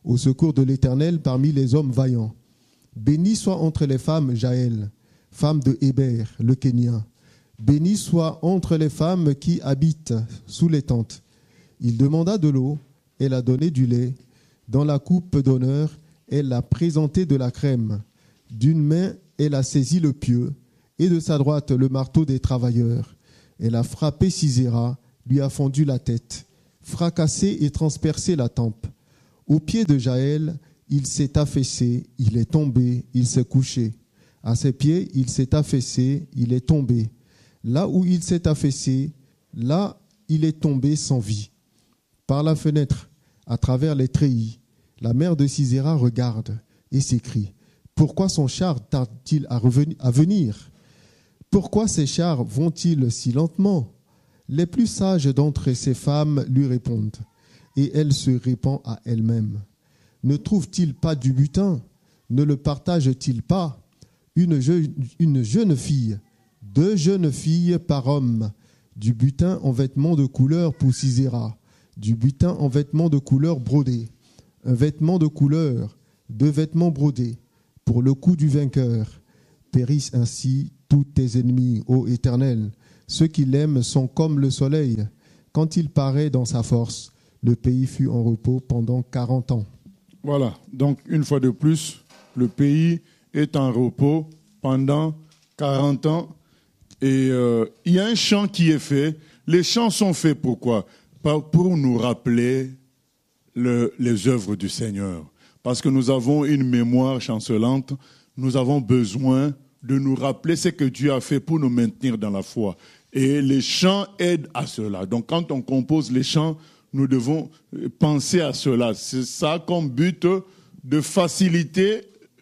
parmi les hommes vaillants. Béni soit entre les femmes Jaël, femme de Héber, le Kénien. Béni soit entre les femmes qui habitent sous les tentes. Il demanda de l'eau, elle a donné du lait. Dans la coupe d'honneur, elle a présenté de la crème. D'une main, elle a saisi le pieu, et de sa droite le marteau des travailleurs. Elle a frappé Sisera, lui a fendu la tête, fracassé et transpercé la tempe. Au pied de Jaël, il s'est affaissé, il est tombé, il s'est couché. À ses pieds, il s'est affaissé, il est tombé. Là où il s'est affaissé, là, il est tombé sans vie. Par la fenêtre, à travers les treillis, la mère de Sisera regarde et s'écrie: pourquoi son char tarde-t-il à venir? Pourquoi ces chars vont-ils si lentement? Les plus sages d'entre ces femmes lui répondent, et elle se répand à elle-même. Ne trouve-t-il pas du butin? Ne le partage-t-il pas? Une jeune fille, 2 jeunes filles par homme, du butin en vêtements de couleur pour Sisera, du butin en vêtements de couleur brodés, un vêtement de couleur, 2 vêtements brodés, pour le coup du vainqueur. Périssent ainsi tous tes ennemis, ô Éternel. Ceux qui l'aiment sont comme le soleil. Quand il paraît dans sa force, le pays fut en repos pendant 40 ans. Voilà, donc une fois de plus, le pays est en repos pendant 40 ans. Et il y a un chant qui est fait. Les chants sont faits pourquoi? Pour nous rappeler les œuvres du Seigneur. Parce que nous avons une mémoire chancelante, nous avons besoin de nous rappeler ce que Dieu a fait pour nous maintenir dans la foi. Et les chants aident à cela. Donc quand on compose les chants, nous devons penser à cela. C'est ça comme but de faciliter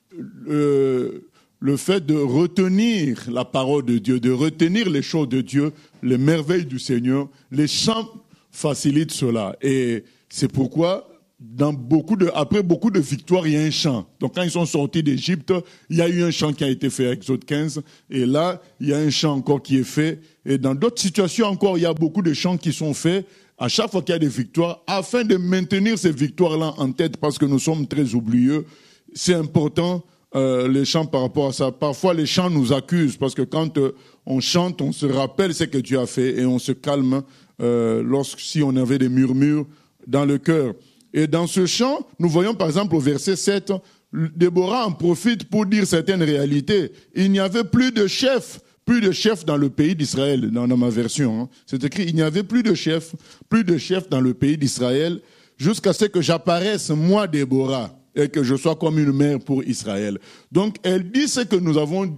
le fait de retenir la parole de Dieu, de retenir les choses de Dieu, les merveilles du Seigneur. Les chants facilitent cela. Et c'est pourquoi, après beaucoup de victoires, il y a un chant. Donc quand ils sont sortis d'Égypte, il y a eu un chant qui a été fait, Exode 15. Et là, il y a un chant encore qui est fait. Et dans d'autres situations encore, il y a beaucoup de chants qui sont faits à chaque fois qu'il y a des victoires, afin de maintenir ces victoires-là en tête, parce que nous sommes très oublieux. C'est important, les chants par rapport à ça. Parfois, les chants nous accusent, parce que quand on chante, on se rappelle ce que Dieu a fait, et on se calme si on avait des murmures dans le cœur. Et dans ce chant, nous voyons par exemple au verset 7, Déborah en profite pour dire certaines réalités. Il n'y avait plus de chef dans le pays d'Israël, dans ma version. C'est écrit, il n'y avait plus de chef dans le pays d'Israël, jusqu'à ce que j'apparaisse, moi, Déborah, et que je sois comme une mère pour Israël. Donc, elle dit ce que nous avons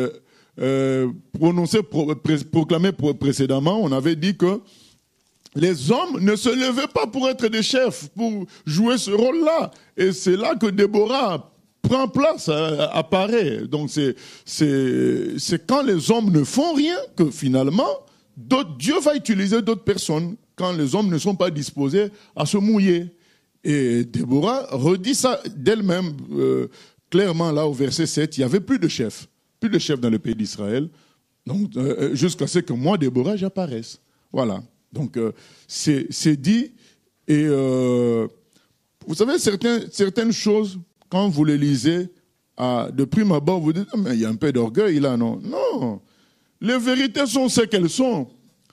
proclamé précédemment. On avait dit que les hommes ne se levaient pas pour être des chefs, pour jouer ce rôle-là. Et c'est là que Déborah prend place, apparaît. Donc c'est quand les hommes ne font rien que finalement, Dieu va utiliser d'autres personnes, quand les hommes ne sont pas disposés à se mouiller. Et Déborah redit ça d'elle-même, clairement là au verset 7, il n'y avait plus de chefs dans le pays d'Israël. Donc, jusqu'à ce que moi, Déborah, j'apparaisse. Voilà. Donc, c'est dit. Et vous savez, certaines choses, quand vous les lisez, de prime abord, vous dites, mais il y a un peu d'orgueil là, non? Non. Les vérités sont ce qu'elles sont.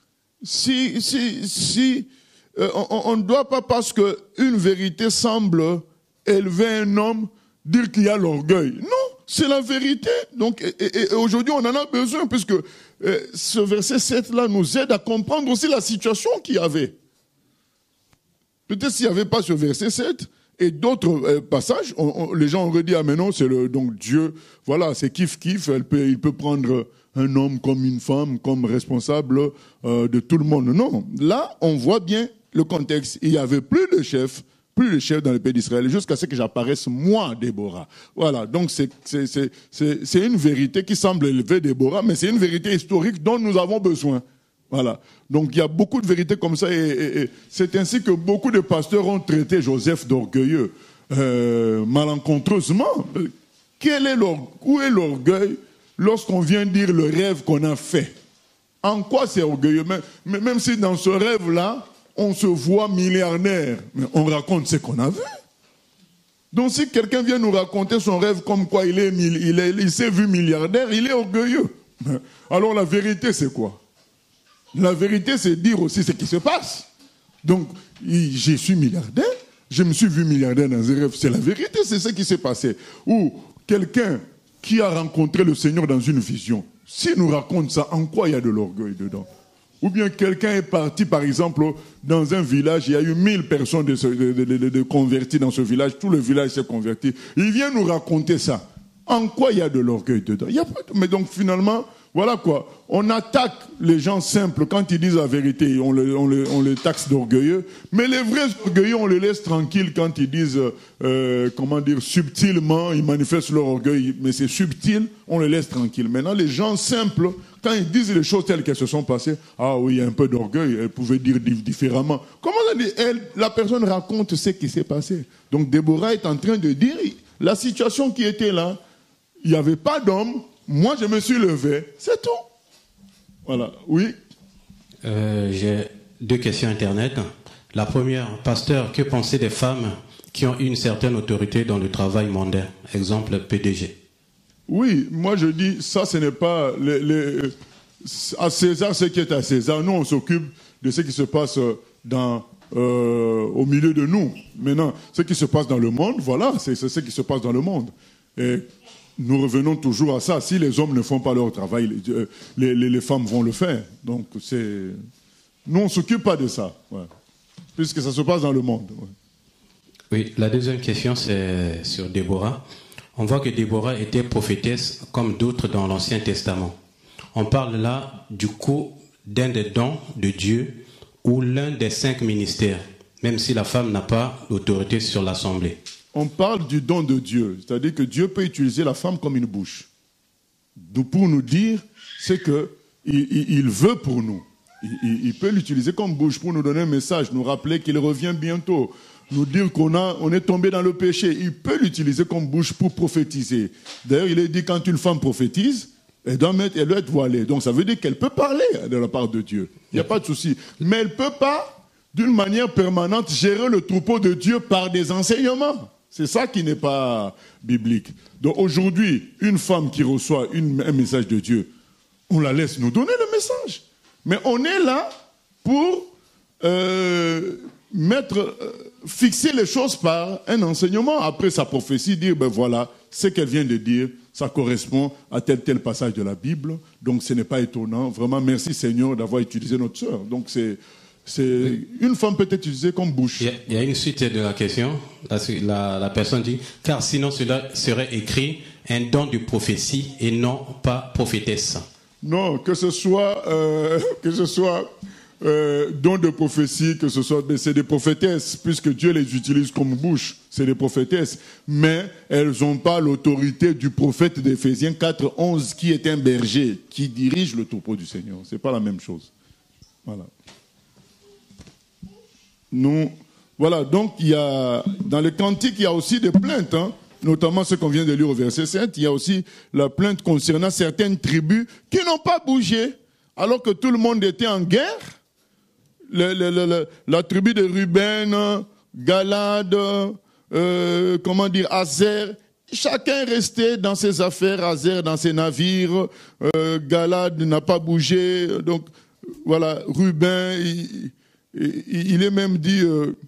On ne doit pas, parce qu'une vérité semble élever un homme, dire qu'il y a l'orgueil. Non, c'est la vérité. Donc, et aujourd'hui, on en a besoin, puisque ce verset 7-là nous aide à comprendre aussi la situation qu'il y avait. Peut-être s'il n'y avait pas ce verset 7 et d'autres passages, les gens auraient dit, ah mais non, donc Dieu, voilà, c'est kiff-kiff, il peut prendre un homme comme une femme, comme responsable de tout le monde. Non, là, on voit bien le contexte. Il n'y avait plus de chef dans le pays d'Israël, jusqu'à ce que j'apparaisse, moi, Déborah. Voilà, donc c'est une vérité qui semble élever Déborah, mais c'est une vérité historique dont nous avons besoin. Voilà. Donc il y a beaucoup de vérités comme ça, et c'est ainsi que beaucoup de pasteurs ont traité Joseph d'orgueilleux, malencontreusement. Où est l'orgueil lorsqu'on vient dire le rêve qu'on a fait? En quoi c'est orgueilleux? Même si dans ce rêve-là, on se voit milliardaire, mais on raconte ce qu'on a vu. Donc si quelqu'un vient nous raconter son rêve comme quoi il s'est vu milliardaire, il est orgueilleux. Alors la vérité, c'est quoi? La vérité, c'est dire aussi ce qui se passe. Donc, je suis milliardaire, je me suis vu milliardaire dans un rêve. C'est la vérité, c'est ce qui s'est passé. Ou quelqu'un qui a rencontré le Seigneur dans une vision, s'il nous raconte ça, en quoi il y a de l'orgueil dedans? Ou bien quelqu'un est parti, par exemple, dans un village, il y a eu 1000 personnes de convertis dans ce village, tout le village s'est converti. Il vient nous raconter ça. En quoi il y a de l'orgueil dedans? Il y a pas de... Mais donc finalement, voilà quoi. On attaque les gens simples quand ils disent la vérité. On les taxe d'orgueilleux. Mais les vrais orgueilleux, on les laisse tranquilles quand ils disent, subtilement, ils manifestent leur orgueil. Mais c'est subtil, on les laisse tranquilles. Maintenant, les gens simples, quand ils disent les choses telles qu'elles se sont passées, ah oui, il y a un peu d'orgueil, elle pouvait dire différemment. Comment ça dit? La personne raconte ce qui s'est passé. Donc Déborah est en train de dire, la situation qui était là, il n'y avait pas d'homme, moi je me suis levé, c'est tout. Voilà, oui. J'ai 2 questions Internet. La première, pasteur, que pensez des femmes qui ont une certaine autorité dans le travail mondain? Exemple, PDG. Oui, moi je dis, ça ce n'est pas à César ce qui est à César. Nous on s'occupe de ce qui se passe au milieu de nous. Maintenant, ce qui se passe dans le monde, voilà, c'est ce qui se passe dans le monde. Et nous revenons toujours à ça. Si les hommes ne font pas leur travail, les femmes vont le faire. Donc, nous, on ne s'occupe pas de ça, ouais, puisque ça se passe dans le monde. Ouais. Oui, la deuxième question, c'est sur Déborah. On voit que Déborah était prophétesse comme d'autres dans l'Ancien Testament. On parle là, du coup, d'un des dons de Dieu ou l'un des 5 ministères, même si la femme n'a pas d'autorité sur l'Assemblée. On parle du don de Dieu, c'est-à-dire que Dieu peut utiliser la femme comme une bouche. Pour nous dire ce qu'il veut pour nous. Il peut l'utiliser comme bouche pour nous donner un message, nous rappeler qu'il revient bientôt, nous dire qu'on est tombé dans le péché. Il peut l'utiliser comme bouche pour prophétiser. D'ailleurs, il est dit quand une femme prophétise, elle doit être voilée. Donc ça veut dire qu'elle peut parler de la part de Dieu. Il n'y a pas de souci. Mais elle ne peut pas, d'une manière permanente, gérer le troupeau de Dieu par des enseignements. C'est ça qui n'est pas biblique. Donc aujourd'hui, une femme qui reçoit un message de Dieu, on la laisse nous donner le message. Mais on est là pour fixer les choses par un enseignement. Après sa prophétie, dire, ben voilà, ce qu'elle vient de dire, ça correspond à tel passage de la Bible. Donc ce n'est pas étonnant. Vraiment, merci Seigneur d'avoir utilisé notre sœur. Donc une femme peut être utilisée comme bouche. Il y a une suite de la question. La personne dit, car sinon cela serait écrit un don de prophétie et non pas prophétesse. Non, que ce soit don de prophétie, que ce soit, c'est des prophétesses, puisque Dieu les utilise comme bouche, c'est des prophétesses, mais elles n'ont pas l'autorité du prophète d'Éphésiens 4:11 qui est un berger, qui dirige le troupeau du Seigneur. C'est pas la même chose. Voilà. Voilà, donc dans le cantique, il y a aussi des plaintes. notamment ce qu'on vient de lire au verset 7, il y a aussi la plainte concernant certaines tribus qui n'ont pas bougé, alors que tout le monde était en guerre. La tribu de Ruben, Galad, Azer, chacun restait dans ses affaires, Azer dans ses navires, Galad n'a pas bougé, donc voilà, Ruben, il est même dit,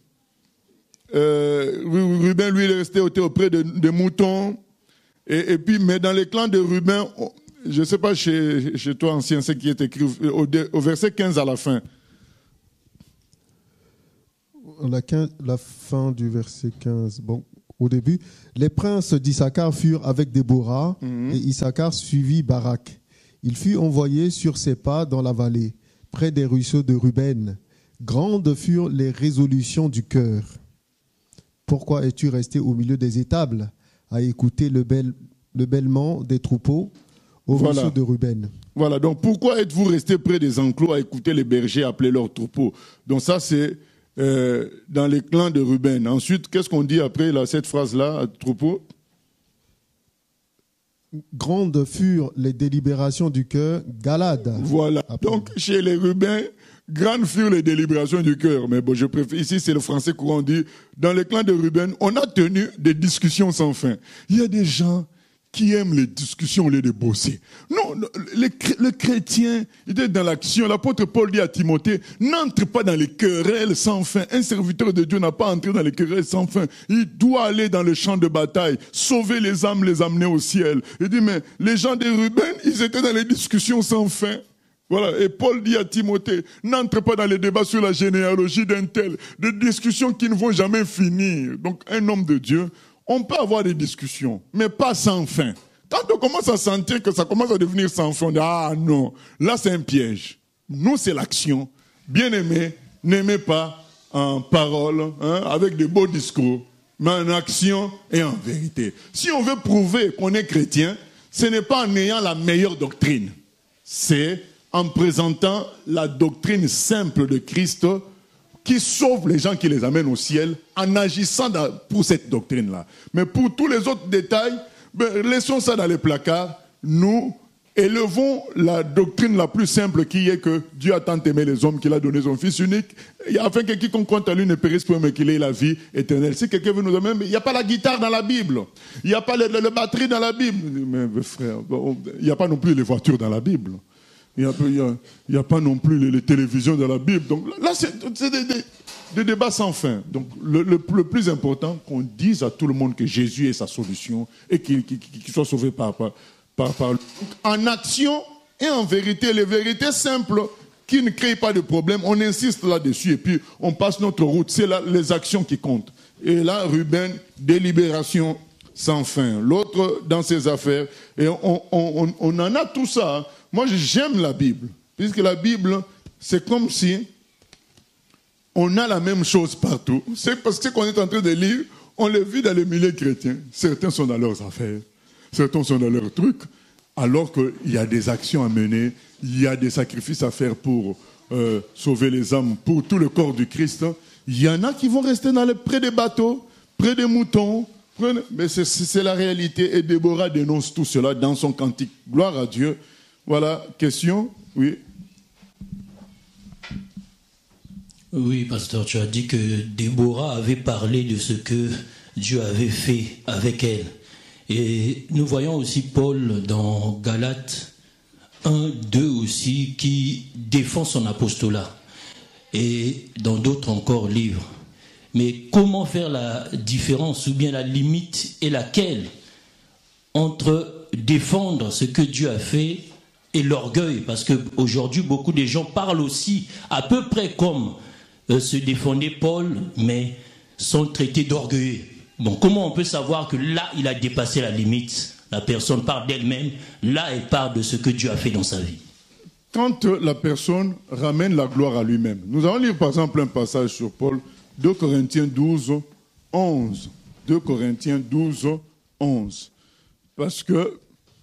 Ruben, lui, il est resté auprès des moutons, et puis, mais dans les clans de Ruben, je ne sais pas chez toi, ancien, ce qui est écrit au verset 15 à la fin. La fin du verset 15. Bon, au début, les princes d'Issachar furent avec Déborah, et Issachar suivit Barak. Il fut envoyé sur ses pas dans la vallée, près des ruisseaux de Ruben. Grandes furent les résolutions du cœur. Pourquoi es-tu resté au milieu des étables, à écouter le bêlement des troupeaux au ruisseau de Ruben? Voilà, donc pourquoi êtes-vous resté près des enclos à écouter les bergers appeler leurs troupeaux? Donc ça, c'est dans les clans de Ruben. Ensuite, qu'est-ce qu'on dit après cette phrase-là, troupeau? Grandes furent les délibérations du cœur, Galad. Voilà, donc chez les Ruben, grandes furent les délibérations du cœur. Mais bon, je préfère, ici c'est le français courant, on dit, dans les clans de Ruben, on a tenu des discussions sans fin. Il y a des gens qui aiment les discussions au lieu de bosser. Non, le chrétien, il est dans l'action. L'apôtre Paul dit à Timothée, n'entre pas dans les querelles sans fin. Un serviteur de Dieu n'a pas entré dans les querelles sans fin. Il doit aller dans le champ de bataille, sauver les âmes, les amener au ciel. Il dit, mais les gens de Ruben, ils étaient dans les discussions sans fin. Voilà. Et Paul dit à Timothée, n'entre pas dans les débats sur la généalogie d'un tel, des discussions qui ne vont jamais finir. Donc, un homme de Dieu, on peut avoir des discussions, mais pas sans fin. Quand on commence à sentir que ça commence à devenir sans fin, on dit, ah non, là c'est un piège. Nous, c'est l'action. Bien-aimé, n'aimez pas en parole, avec des beaux discours, mais en action et en vérité. Si on veut prouver qu'on est chrétien, ce n'est pas en ayant la meilleure doctrine. C'est en présentant la doctrine simple de Christ qui sauve les gens, qui les amène au ciel, en agissant pour cette doctrine-là. Mais pour tous les autres détails, laissons ça dans les placards. Nous élevons la doctrine la plus simple qui est que Dieu a tant aimé les hommes qu'il a donné son Fils unique, afin que quiconque compte à lui ne périsse point, mais qu'il ait la vie éternelle. Si quelqu'un veut nous amener, mais il n'y a pas la guitare dans la Bible, il n'y a pas la batterie dans la Bible. Mais frère, il n'y a pas non plus les voitures dans la Bible. Il n'y a pas non plus les télévisions dans la Bible. Donc là, c'est des débats sans fin. Donc le plus important, qu'on dise à tout le monde que Jésus est sa solution et qu'il soit sauvé par lui. En action et en vérité, les vérités simples qui ne créent pas de problème, on insiste là-dessus et puis on passe notre route. C'est là les actions qui comptent. Et là, Ruben, délibération sans fin. L'autre dans ses affaires. Et on en a tout ça. Hein. Moi, j'aime la Bible, puisque la Bible, c'est comme si on a la même chose partout. C'est parce que qu'on est en train de lire, on le vit dans les milieux chrétiens. Certains sont dans leurs affaires, certains sont dans leurs trucs, alors qu'il y a des actions à mener, il y a des sacrifices à faire pour sauver les âmes, pour tout le corps du Christ. Il y en a qui vont rester près des bateaux, près des moutons, mais c'est la réalité. Et Déborah dénonce tout cela dans son cantique. Gloire à Dieu. Voilà, question, oui. Oui, pasteur, tu as dit que Déborah avait parlé de ce que Dieu avait fait avec elle. Et nous voyons aussi Paul dans Galates 1, 2 aussi, qui défend son apostolat. Et dans d'autres encore livres. Mais comment faire la différence ou bien la limite est laquelle entre défendre ce que Dieu a fait et l'orgueil, parce qu'aujourd'hui, beaucoup de gens parlent aussi, à peu près comme se défendait Paul, mais sont traités d'orgueilleux. Bon, comment on peut savoir que là, il a dépassé la limite? La personne parle d'elle-même, là, elle parle de ce que Dieu a fait dans sa vie. Quand la personne ramène la gloire à lui-même. Nous allons lire par exemple un passage sur Paul, 2 Corinthiens 12, 11. 2 Corinthiens 12, 11. Parce que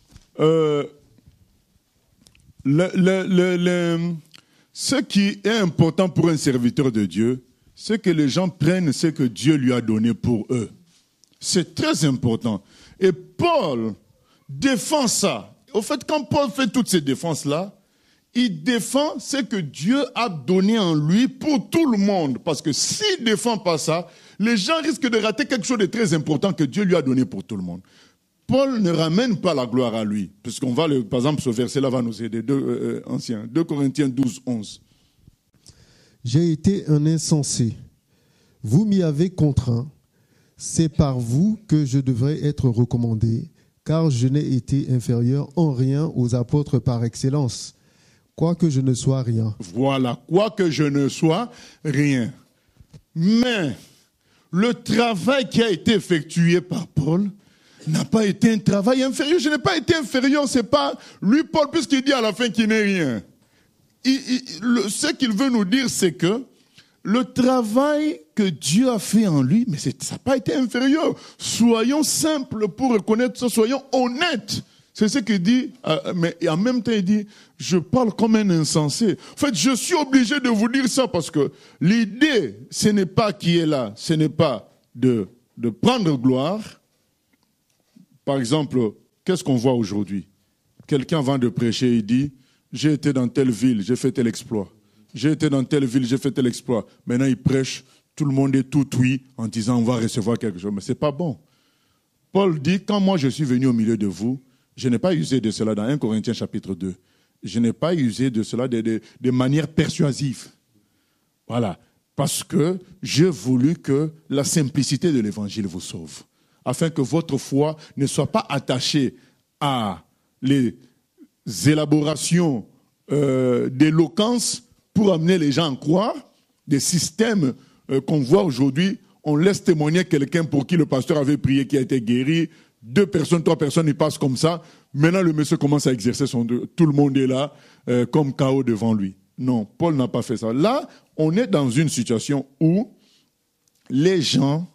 ce qui est important pour un serviteur de Dieu, c'est que les gens prennent ce que Dieu lui a donné pour eux. C'est très important. Et Paul défend ça. Au fait, quand Paul fait toutes ces défenses-là, il défend ce que Dieu a donné en lui pour tout le monde. Parce que s'il ne défend pas ça, les gens risquent de rater quelque chose de très important que Dieu lui a donné pour tout le monde. Paul ne ramène pas la gloire à lui. Puisqu'on va, par exemple, ce verset-là va nous aider. 2 Corinthiens 12, 11. J'ai été un insensé. Vous m'y avez contraint. C'est par vous que je devrais être recommandé, car je n'ai été inférieur en rien aux apôtres par excellence, quoique je ne sois rien. Voilà, quoique je ne sois rien. Mais le travail qui a été effectué par Paul n'a pas été un travail inférieur. Je n'ai pas été inférieur, c'est pas lui, Paul, puisqu'il dit à la fin qu'il n'est rien. Ce qu'il veut nous dire, c'est que le travail que Dieu a fait en lui, mais ça n'a pas été inférieur. Soyons simples pour reconnaître ça, soyons honnêtes. C'est ce qu'il dit, mais en même temps il dit, je parle comme un insensé. En fait, je suis obligé de vous dire ça parce que l'idée, ce n'est pas qui est là, ce n'est pas de prendre gloire. Par exemple, qu'est-ce qu'on voit aujourd'hui? Quelqu'un vient de prêcher, il dit, j'ai été dans telle ville, j'ai fait tel exploit. J'ai été dans telle ville, j'ai fait tel exploit. Maintenant, il prêche, tout le monde est tout oui en disant on va recevoir quelque chose. Mais ce n'est pas bon. Paul dit, quand moi je suis venu au milieu de vous, je n'ai pas usé de cela dans 1 Corinthiens chapitre 2. Je n'ai pas usé de cela de manière persuasive. Voilà. Parce que j'ai voulu que la simplicité de l'évangile vous sauve. Afin que votre foi ne soit pas attachée à les élaborations d'éloquence pour amener les gens à croire, des systèmes qu'on voit aujourd'hui. On laisse témoigner quelqu'un pour qui le pasteur avait prié, qui a été guéri. 2 personnes, 3 personnes, ils passent comme ça. Maintenant, le monsieur commence à exercer son Dieu. Tout le monde est là, comme chaos devant lui. Non, Paul n'a pas fait ça. Là, on est dans une situation où les gens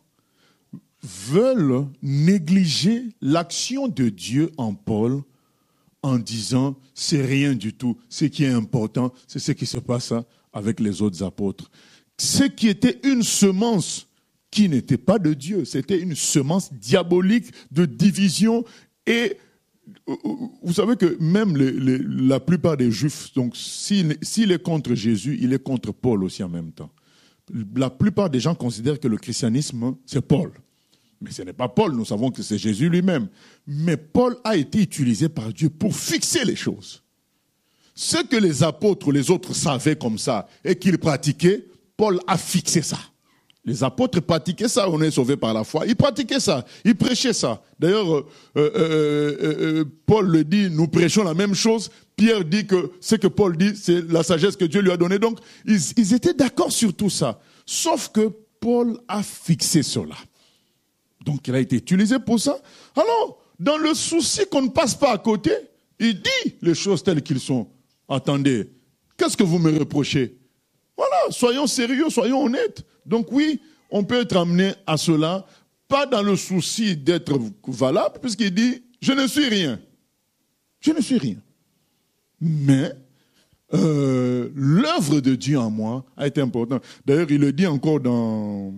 veulent négliger l'action de Dieu en Paul en disant c'est rien du tout. Ce qui est important, c'est ce qui se passe avec les autres apôtres. Ce qui était une semence qui n'était pas de Dieu, c'était une semence diabolique de division. Et vous savez que même la plupart des Juifs, donc s'il est contre Jésus, il est contre Paul aussi en même temps. La plupart des gens considèrent que le christianisme, c'est Paul. Mais ce n'est pas Paul, nous savons que c'est Jésus lui-même. Mais Paul a été utilisé par Dieu pour fixer les choses. Ce que les apôtres, les autres savaient comme ça et qu'ils pratiquaient, Paul a fixé ça. Les apôtres pratiquaient ça, on est sauvé par la foi. Ils pratiquaient ça, ils prêchaient ça. D'ailleurs, Paul le dit, nous prêchons la même chose. Pierre dit que ce que Paul dit, c'est la sagesse que Dieu lui a donnée. Donc, ils étaient d'accord sur tout ça. Sauf que Paul a fixé cela. Donc, il a été utilisé pour ça. Alors, dans le souci qu'on ne passe pas à côté, il dit les choses telles qu'elles sont. Attendez, qu'est-ce que vous me reprochez? Voilà, soyons sérieux, soyons honnêtes. Donc oui, on peut être amené à cela, pas dans le souci d'être valable, puisqu'il dit, je ne suis rien. Je ne suis rien. Mais l'œuvre de Dieu en moi a été importante. D'ailleurs, il le dit encore dans...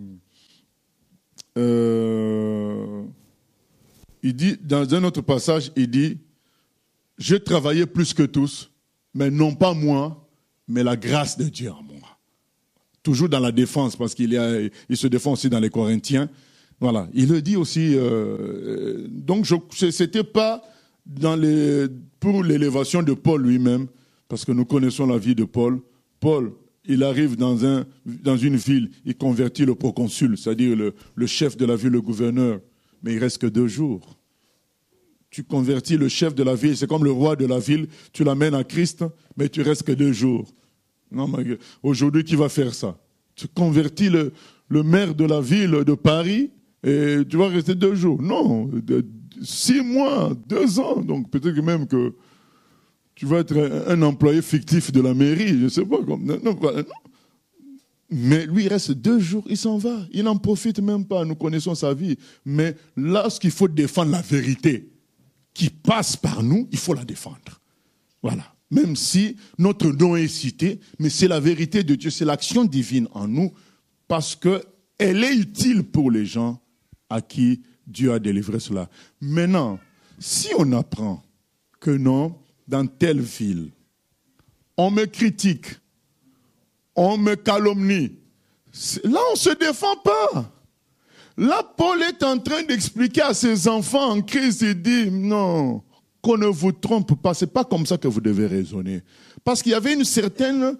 il dit, dans un autre passage, il dit, j'ai travaillé plus que tous, mais non pas moi, mais la grâce de Dieu en moi. Toujours dans la défense, parce qu'il se défend aussi dans les Corinthiens. Voilà, il le dit aussi. Donc, c'était pas pour l'élévation de Paul lui-même, parce que nous connaissons la vie de Paul. Paul, il arrive dans une ville, il convertit le proconsul, c'est-à-dire le chef de la ville, le gouverneur, mais il reste que 2 jours. Tu convertis le chef de la ville, c'est comme le roi de la ville, tu l'amènes à Christ, mais tu restes que 2 jours. Non, mais aujourd'hui, qui va faire ça? Tu convertis le maire de la ville de Paris et tu vas rester 2 jours. Non, 6 mois, 2 ans. Donc peut-être même que tu vas être un employé fictif de la mairie, je ne sais pas. Non. Mais lui, il reste 2 jours, il s'en va. Il n'en profite même pas, nous connaissons sa vie. Mais lorsqu'il faut défendre la vérité qui passe par nous, il faut la défendre. Voilà. Même si notre nom est cité, mais c'est la vérité de Dieu, c'est l'action divine en nous, parce qu'elle est utile pour les gens à qui Dieu a délivré cela. Maintenant, si on apprend que non, dans telle ville, on me critique, on me calomnie, là on ne se défend pas. Là, Paul est en train d'expliquer à ses enfants en Christ, il dit, non, qu'on ne vous trompe pas, c'est pas comme ça que vous devez raisonner. Parce qu'il y avait un certain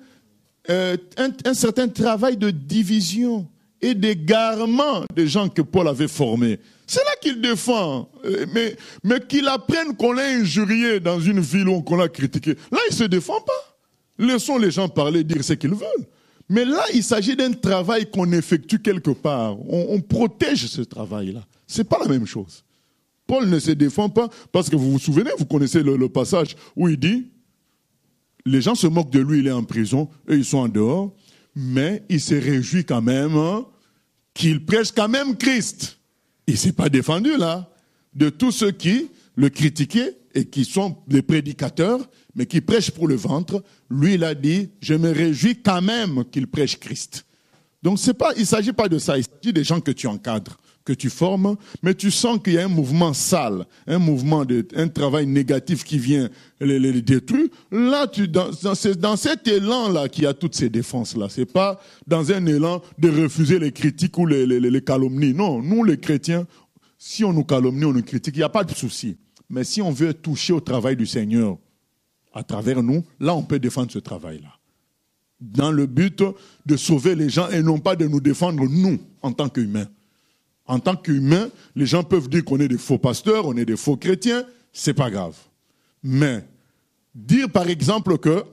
travail de division et d'égarement des gens que Paul avait formés. C'est là qu'il défend. Mais qu'il apprenne qu'on l'a injurié dans une ville où qu'on l'a critiqué. Là, il ne se défend pas. Laissons les gens parler, dire ce qu'ils veulent. Mais là, il s'agit d'un travail qu'on effectue quelque part. On protège ce travail-là. Ce n'est pas la même chose. Paul ne se défend pas parce que vous vous souvenez, vous connaissez le passage où il dit, les gens se moquent de lui, il est en prison, eux ils sont en dehors, mais il se réjouit quand même qu'il prêche quand même Christ. Il ne s'est pas défendu là de tous ceux qui le critiquaient et qui sont des prédicateurs, mais qui prêchent pour le ventre. Lui, il a dit, je me réjouis quand même qu'il prêche Christ. Donc il ne s'agit pas de ça, il s'agit des gens que tu encadres, que tu formes, mais tu sens qu'il y a un mouvement sale, un travail négatif qui vient les détruire. Là, c'est dans cet élan-là qu'il y a toutes ces défenses-là. C'est pas dans un élan de refuser les critiques ou les calomnies. Non, nous les chrétiens, si on nous calomnie, on nous critique, il n'y a pas de souci. Mais si on veut toucher au travail du Seigneur à travers nous, là, on peut défendre ce travail-là. Dans le but de sauver les gens et non pas de nous défendre, nous, en tant qu'humains. En tant qu'humains, les gens peuvent dire qu'on est des faux pasteurs, on est des faux chrétiens, c'est pas grave. Mais dire par exemple que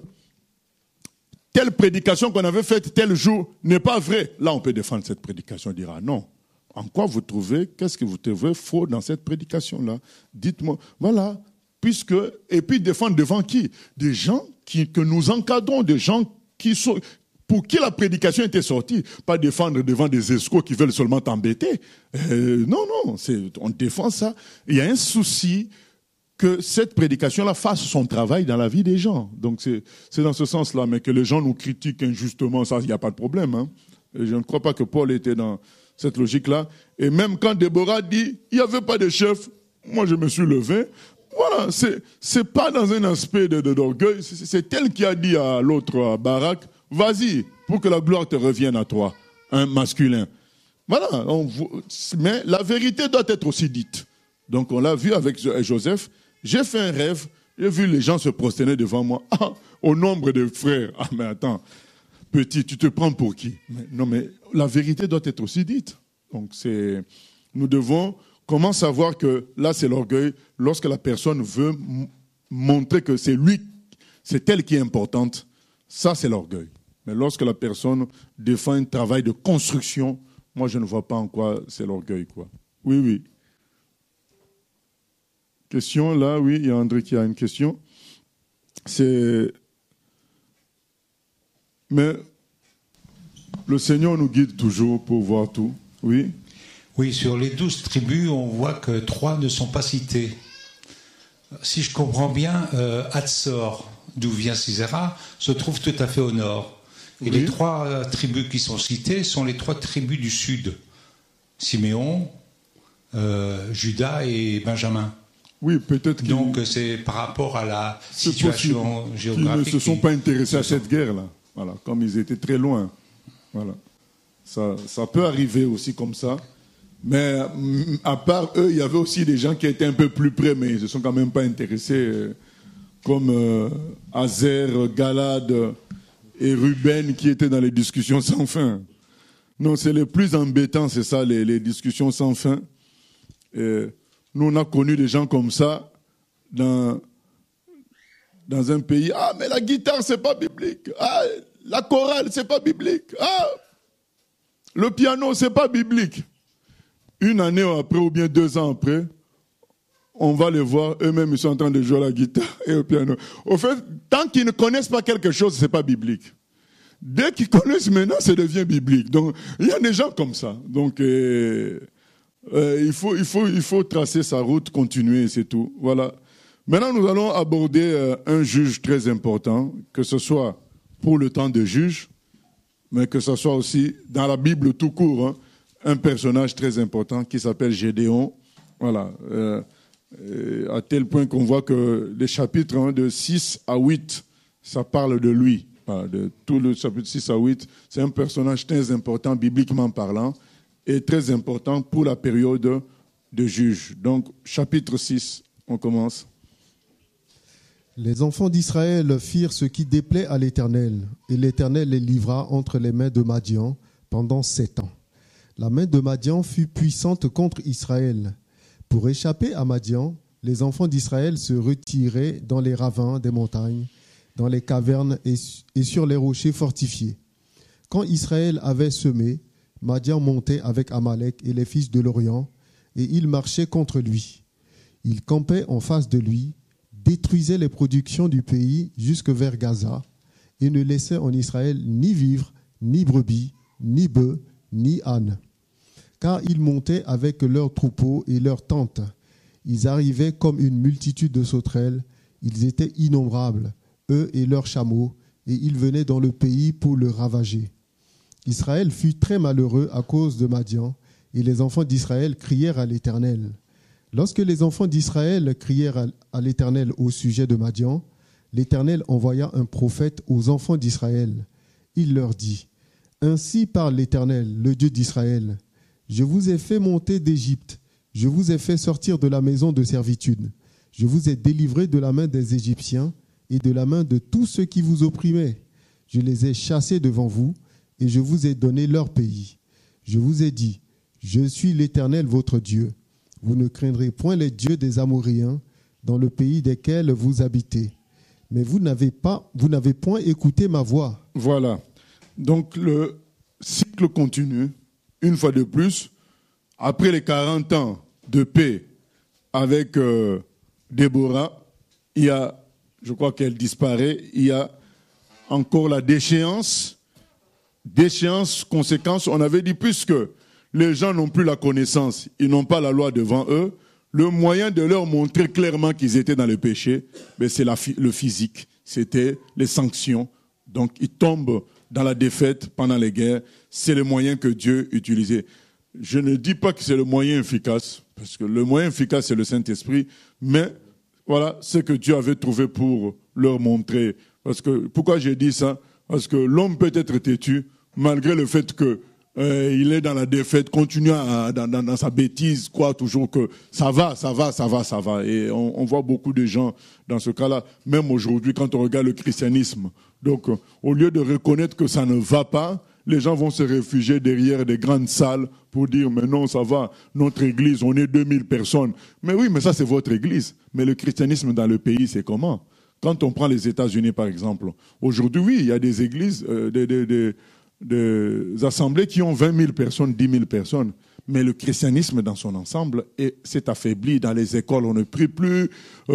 telle prédication qu'on avait faite tel jour n'est pas vraie, là on peut défendre cette prédication, on dira non. En quoi vous trouvez, qu'est-ce que vous trouvez faux dans cette prédication-là? Dites-moi, voilà, et puis défendre devant qui? Des gens que nous encadrons, des gens pour qui la prédication était sortie, pas défendre devant des escrocs qui veulent seulement t'embêter. Non, on défend ça. Il y a un souci que cette prédication-là fasse son travail dans la vie des gens. Donc c'est dans ce sens-là, mais que les gens nous critiquent injustement, ça, il n'y a pas de problème. Hein. Je ne crois pas que Paul était dans cette logique-là. Et même quand Déborah dit, il n'y avait pas de chef, moi je me suis levé. Voilà, c'est pas dans un aspect d'orgueil, c'est elle qui a dit à l'autre, à Barak, vas-y, pour que la gloire te revienne à toi, un masculin. Voilà, mais la vérité doit être aussi dite. Donc on l'a vu avec Joseph, j'ai fait un rêve, j'ai vu les gens se prosterner devant moi, au nombre de frères. Ah mais attends, petit, tu te prends pour qui? Non mais la vérité doit être aussi dite. Donc nous devons... Comment savoir que là c'est l'orgueil lorsque la personne veut montrer que c'est elle qui est importante, ça c'est l'orgueil. Mais lorsque la personne défend un travail de construction, moi je ne vois pas en quoi c'est l'orgueil, quoi. Oui. Question là, oui, il y a André qui a une question. Mais le Seigneur nous guide toujours pour voir tout, oui. Oui, sur les 12 tribus, on voit que 3 ne sont pas citées. Si je comprends bien, Hatzor, d'où vient Sisera, se trouve tout à fait au nord. Et les 3 tribus qui sont citées sont les 3 tribus du sud. Siméon, Judas et Benjamin. Oui, peut-être. Donc c'est par rapport à la situation géographique. Ils ne se sont pas intéressés à cette guerre-là. Voilà, comme ils étaient très loin. Voilà. Ça peut arriver aussi comme ça. Mais à part eux, il y avait aussi des gens qui étaient un peu plus près, mais ils ne se sont quand même pas intéressés, comme Azer, Galad et Ruben qui étaient dans les discussions sans fin. Non, c'est le plus embêtant, c'est ça, les discussions sans fin. Et nous, on a connu des gens comme ça dans un pays. Ah, mais la guitare, c'est pas biblique. Ah, la chorale, c'est pas biblique. Ah, le piano, c'est pas biblique. Une année après ou bien 2 ans après, on va les voir, eux-mêmes ils sont en train de jouer à la guitare et au piano. Au fait, tant qu'ils ne connaissent pas quelque chose, c'est pas biblique. Dès qu'ils connaissent maintenant, ça devient biblique. Donc, il y a des gens comme ça. Donc, il faut tracer sa route, continuer, c'est tout. Voilà. Maintenant, nous allons aborder un juge très important, que ce soit pour le temps de juge, mais que ce soit aussi dans la Bible tout court, hein, un personnage très important qui s'appelle Gédéon. Voilà. À tel point qu'on voit que les chapitres de 6 à 8, ça parle de lui. De tout le chapitre 6 à 8, c'est un personnage très important, bibliquement parlant, et très important pour la période de juge. Donc, chapitre 6, on commence. Les enfants d'Israël firent ce qui déplaît à l'Éternel, et l'Éternel les livra entre les mains de Madian pendant 7 ans. La main de Madian fut puissante contre Israël. Pour échapper à Madian, les enfants d'Israël se retiraient dans les ravins des montagnes, dans les cavernes et sur les rochers fortifiés. Quand Israël avait semé, Madian montait avec Amalek et les fils de l'Orient, et ils marchaient contre lui. Ils campaient en face de lui, détruisaient les productions du pays jusque vers Gaza, et ne laissaient en Israël ni vivres, ni brebis, ni bœufs, ni ânes. Car ils montaient avec leurs troupeaux et leurs tentes. Ils arrivaient comme une multitude de sauterelles, ils étaient innombrables, eux et leurs chameaux, et ils venaient dans le pays pour le ravager. Israël fut très malheureux à cause de Madian, et les enfants d'Israël crièrent à l'Éternel. Lorsque les enfants d'Israël crièrent à l'Éternel au sujet de Madian, l'Éternel envoya un prophète aux enfants d'Israël. Il leur dit, « Ainsi parle l'Éternel, le Dieu d'Israël. Je vous ai fait monter d'Égypte, je vous ai fait sortir de la maison de servitude. Je vous ai délivré de la main des Égyptiens et de la main de tous ceux qui vous opprimaient. Je les ai chassés devant vous et je vous ai donné leur pays. Je vous ai dit, je suis l'Éternel votre Dieu. Vous ne craindrez point les dieux des Amoréens dans le pays desquels vous habitez. Mais vous n'avez point écouté ma voix. » Voilà. Donc le cycle continue, une fois de plus. Après les 40 ans de paix avec Déborah, il y a, je crois qu'elle disparaît, il y a encore la déchéance. Déchéance, conséquence, on avait dit, puisque les gens n'ont plus la connaissance, ils n'ont pas la loi devant eux, le moyen de leur montrer clairement qu'ils étaient dans le péché, c'est le physique, c'était les sanctions. Donc ils tombent dans la défaite pendant les guerres, c'est le moyen que Dieu utilisait. Je ne dis pas que c'est le moyen efficace, parce que le moyen efficace c'est le Saint-Esprit, mais voilà ce que Dieu avait trouvé pour leur montrer. Parce que, pourquoi j'ai dit ça? Parce que l'homme peut être têtu, malgré le fait que il est dans la défaite, continue dans sa bêtise, croit toujours que ça va. Et on voit beaucoup de gens dans ce cas-là, même aujourd'hui quand on regarde le christianisme. Donc, au lieu de reconnaître que ça ne va pas, les gens vont se réfugier derrière des grandes salles pour dire, mais non, ça va, notre église, on est 2000 personnes. Mais oui, mais ça c'est votre église. Mais le christianisme dans le pays, c'est comment? Quand on prend les États-Unis, par exemple, aujourd'hui, oui, il y a des églises, des assemblées qui ont 20 000 personnes, 10 000 personnes. Mais le christianisme dans son ensemble s'est affaibli. Dans les écoles, on ne prie plus.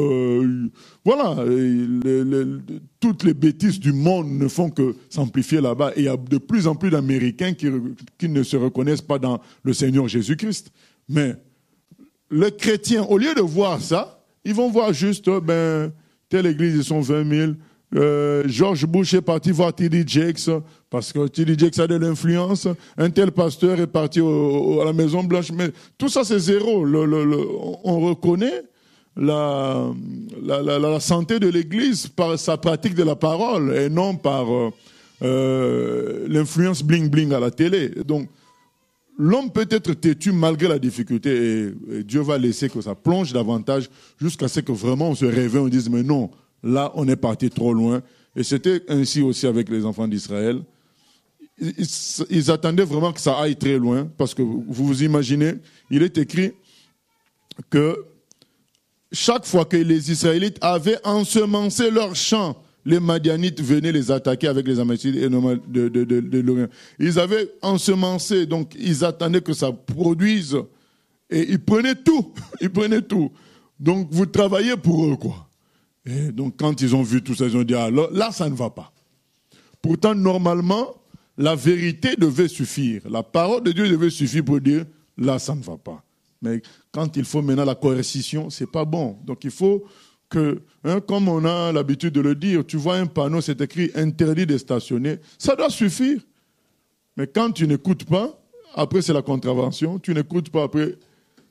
Toutes les bêtises du monde ne font que s'amplifier là-bas. Et il y a de plus en plus d'Américains qui ne se reconnaissent pas dans le Seigneur Jésus-Christ. Mais les chrétiens, au lieu de voir ça, ils vont voir juste, telle église, ils sont 20 000. George Bush est parti voir T.D. Jakes parce que T.D. Jakes a de l'influence. Un tel pasteur est parti à la Maison Blanche. Mais tout ça, c'est zéro. On reconnaît la santé de l'Église par sa pratique de la parole et non par l'influence bling-bling à la télé. Donc, l'homme peut être têtu malgré la difficulté et Dieu va laisser que ça plonge davantage jusqu'à ce que vraiment on se réveille, on dise mais non, là on est parti trop loin. Et c'était ainsi aussi avec les enfants d'Israël. Ils attendaient vraiment que ça aille très loin parce que vous vous imaginez, il est écrit que chaque fois que les Israélites avaient ensemencé leurs champs, les Madianites venaient les attaquer avec les Amalécites et de l'Orient. Ils avaient ensemencé, donc ils attendaient que ça produise. Et ils prenaient tout. Donc vous travaillez pour eux, quoi. Et donc quand ils ont vu tout ça, ils ont dit, alors là, ça ne va pas. Pourtant, normalement, la vérité devait suffire. La parole de Dieu devait suffire pour dire, là, ça ne va pas. Mais quand il faut maintenant la coercition, c'est pas bon. Donc il faut que, comme on a l'habitude de le dire, tu vois un panneau, c'est écrit interdit de stationner, ça doit suffire. Mais quand tu n'écoutes pas, après c'est la contravention, tu n'écoutes pas, après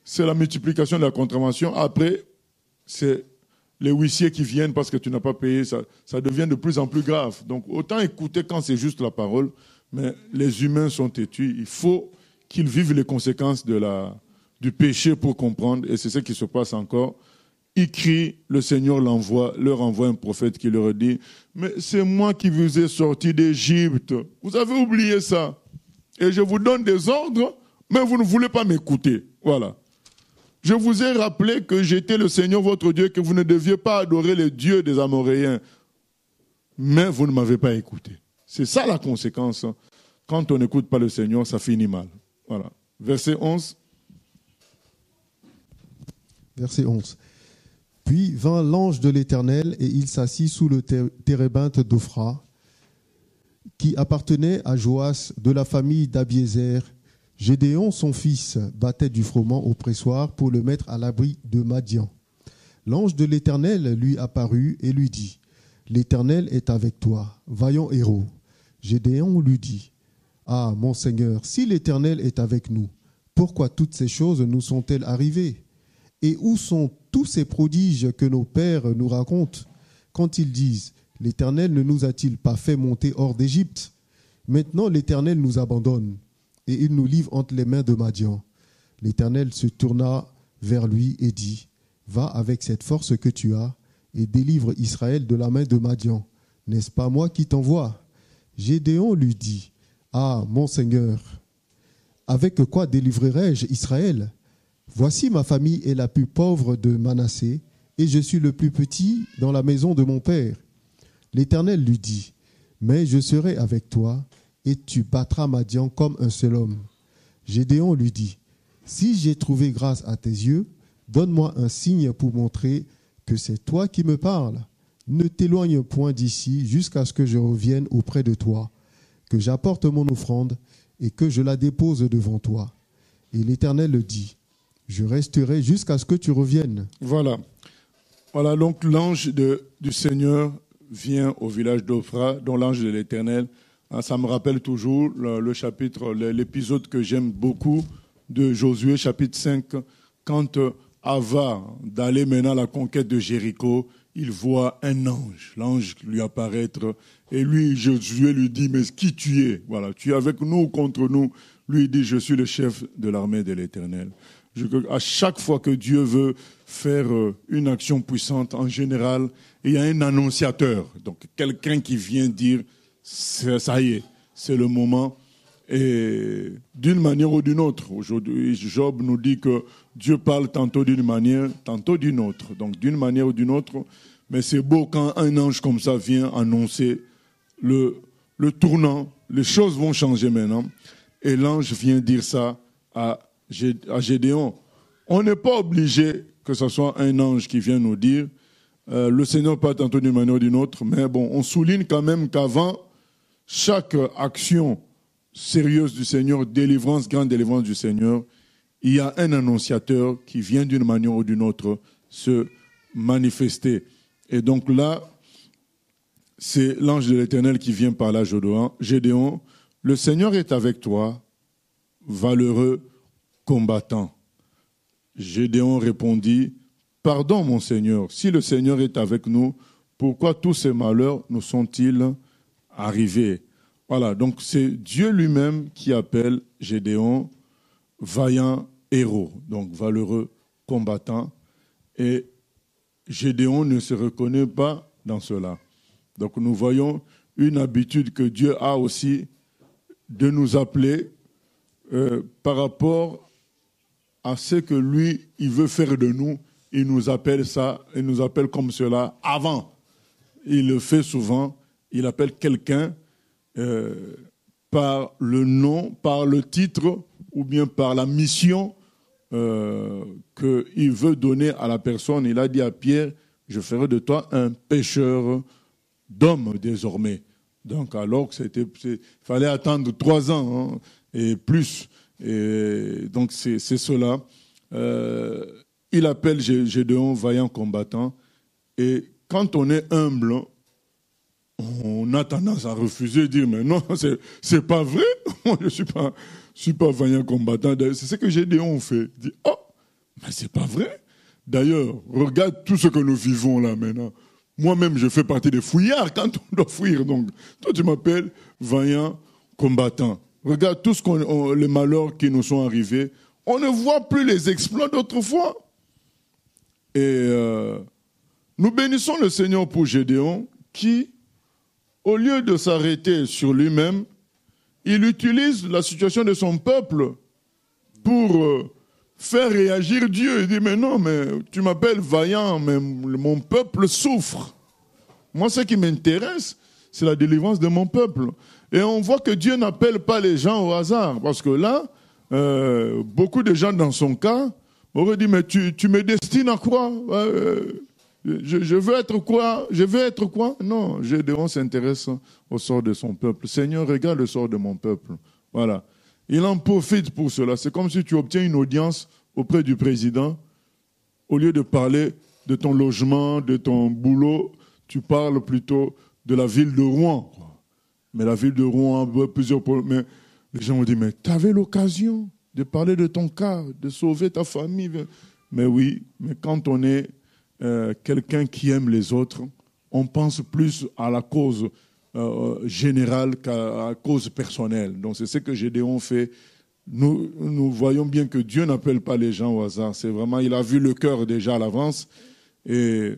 c'est la multiplication de la contravention. Après, c'est les huissiers qui viennent parce que tu n'as pas payé. Ça devient de plus en plus grave. Donc, autant écouter quand c'est juste la parole, mais les humains sont têtus. Il faut qu'ils vivent les conséquences du péché pour comprendre. Et c'est ce qui se passe encore. Ils crient, le Seigneur leur envoie un prophète qui leur dit « Mais c'est moi qui vous ai sorti d'Égypte. Vous avez oublié ça. Et je vous donne des ordres, mais vous ne voulez pas m'écouter. » Voilà. Je vous ai rappelé que j'étais le Seigneur votre Dieu, que vous ne deviez pas adorer les dieux des Amoréens. Mais vous ne m'avez pas écouté. C'est ça la conséquence. Quand on n'écoute pas le Seigneur, ça finit mal. Voilà. Verset 11. Verset 11. Puis vint l'ange de l'Éternel et il s'assit sous le térébinthe d'Ophra, qui appartenait à Joas de la famille d'Abiézer. Gédéon, son fils, battait du froment au pressoir pour le mettre à l'abri de Madian. L'ange de l'Éternel lui apparut et lui dit « L'Éternel est avec toi, vaillant héros. » Gédéon lui dit « Ah, mon Seigneur, si l'Éternel est avec nous, pourquoi toutes ces choses nous sont-elles arrivées ? Et où sont tous ces prodiges que nos pères nous racontent quand ils disent « L'Éternel ne nous a-t-il pas fait monter hors d'Égypte ? Maintenant l'Éternel nous abandonne et il nous livre entre les mains de Madian. » L'Éternel se tourna vers lui et dit « Va avec cette force que tu as et délivre Israël de la main de Madian. N'est-ce pas moi qui t'envoie ?» Gédéon lui dit « Ah, mon Seigneur, avec quoi délivrerai-je Israël ? Voici ma famille est la plus pauvre de Manassé, et je suis le plus petit dans la maison de mon père. » L'Éternel lui dit, « Mais je serai avec toi, et tu battras Madian comme un seul homme. » Gédéon lui dit, « Si j'ai trouvé grâce à tes yeux, donne-moi un signe pour montrer que c'est toi qui me parles. Ne t'éloigne point d'ici jusqu'à ce que je revienne auprès de toi, que j'apporte mon offrande et que je la dépose devant toi. » Et l'Éternel le dit, « Je resterai jusqu'à ce que tu reviennes. » Voilà. Voilà, donc l'ange du Seigneur vient au village d'Ophra, dont l'ange de l'Éternel. Ça me rappelle toujours le chapitre, l'épisode que j'aime beaucoup de Josué, chapitre 5, quand avant d'aller maintenant à la conquête de Jéricho, il voit un ange. L'ange lui apparaître et lui, Josué lui dit, « Mais qui tu es ? Voilà, tu es avec nous ou contre nous ?» Lui dit, « Je suis le chef de l'armée de l'Éternel. » À chaque fois que Dieu veut faire une action puissante, en général, il y a un annonciateur, donc quelqu'un qui vient dire « ça y est, c'est le moment ». Et d'une manière ou d'une autre, aujourd'hui, Job nous dit que Dieu parle tantôt d'une manière, tantôt d'une autre. Donc d'une manière ou d'une autre, mais c'est beau quand un ange comme ça vient annoncer le tournant, les choses vont changer maintenant. Et l'ange vient dire ça à Gédéon. On n'est pas obligé que ce soit un ange qui vient nous dire le Seigneur parle tantôt d'une manière ou d'une autre, mais bon, on souligne quand même qu'avant chaque action sérieuse du Seigneur, délivrance, grande délivrance du Seigneur, il y a un annonciateur qui vient d'une manière ou d'une autre se manifester. Et donc là, c'est l'ange de l'Éternel qui vient par là, Gédéon, le Seigneur est avec toi, valeureux combattant. Gédéon répondit, « Pardon, mon Seigneur, si le Seigneur est avec nous, pourquoi tous ces malheurs nous sont-ils arrivés ?» Voilà, donc c'est Dieu lui-même qui appelle Gédéon vaillant héros, donc valeureux combattant. Et Gédéon ne se reconnaît pas dans cela. Donc nous voyons une habitude que Dieu a aussi de nous appeler par rapport à ce que lui, il veut faire de nous. Il nous appelle ça, il nous appelle comme cela avant. Il le fait souvent, il appelle quelqu'un par le nom, par le titre ou bien par la mission qu'il veut donner à la personne. Il a dit à Pierre, je ferai de toi un pêcheur d'hommes désormais. Donc alors que fallait attendre 3 ans hein, et plus. Et donc c'est cela. Il appelle Gédéon vaillant combattant. Et quand on est humble, on a tendance à refuser, dire mais non, c'est pas vrai. Moi je suis pas vaillant combattant. C'est ce que Gédéon fait. Il dit Mais c'est pas vrai. D'ailleurs, regarde tout ce que nous vivons là maintenant. Moi-même, je fais partie des fouillards quand on doit fuir. Donc, toi, tu m'appelles vaillant combattant. Regarde tous les malheurs qui nous sont arrivés. On ne voit plus les exploits d'autrefois. Et nous bénissons le Seigneur pour Gédéon qui, au lieu de s'arrêter sur lui-même, il utilise la situation de son peuple pour faire réagir Dieu. Il dit, mais non, mais tu m'appelles vaillant, mais mon peuple souffre. Moi, ce qui m'intéresse, c'est la délivrance de mon peuple. Et on voit que Dieu n'appelle pas les gens au hasard. Parce que là, beaucoup de gens dans son cas auraient dit, mais tu me destines à quoi? Je veux être quoi? Je veux être quoi? Non, Gédéon s'intéresse au sort de son peuple. Seigneur, regarde le sort de mon peuple. Voilà. Il en profite pour cela. C'est comme si tu obtiens une audience auprès du président. Au lieu de parler de ton logement, de ton boulot, tu parles plutôt de la ville de Rouen. Mais la ville de Rouen a plusieurs problèmes. Mais les gens ont dit, mais tu avais l'occasion de parler de ton cas, de sauver ta famille. Mais oui, mais quand on est quelqu'un qui aime les autres, on pense plus à la cause générale qu'à la cause personnelle. Donc c'est ce que Gédéon fait. Nous voyons bien que Dieu n'appelle pas les gens au hasard. C'est vraiment, il a vu le cœur déjà à l'avance. Et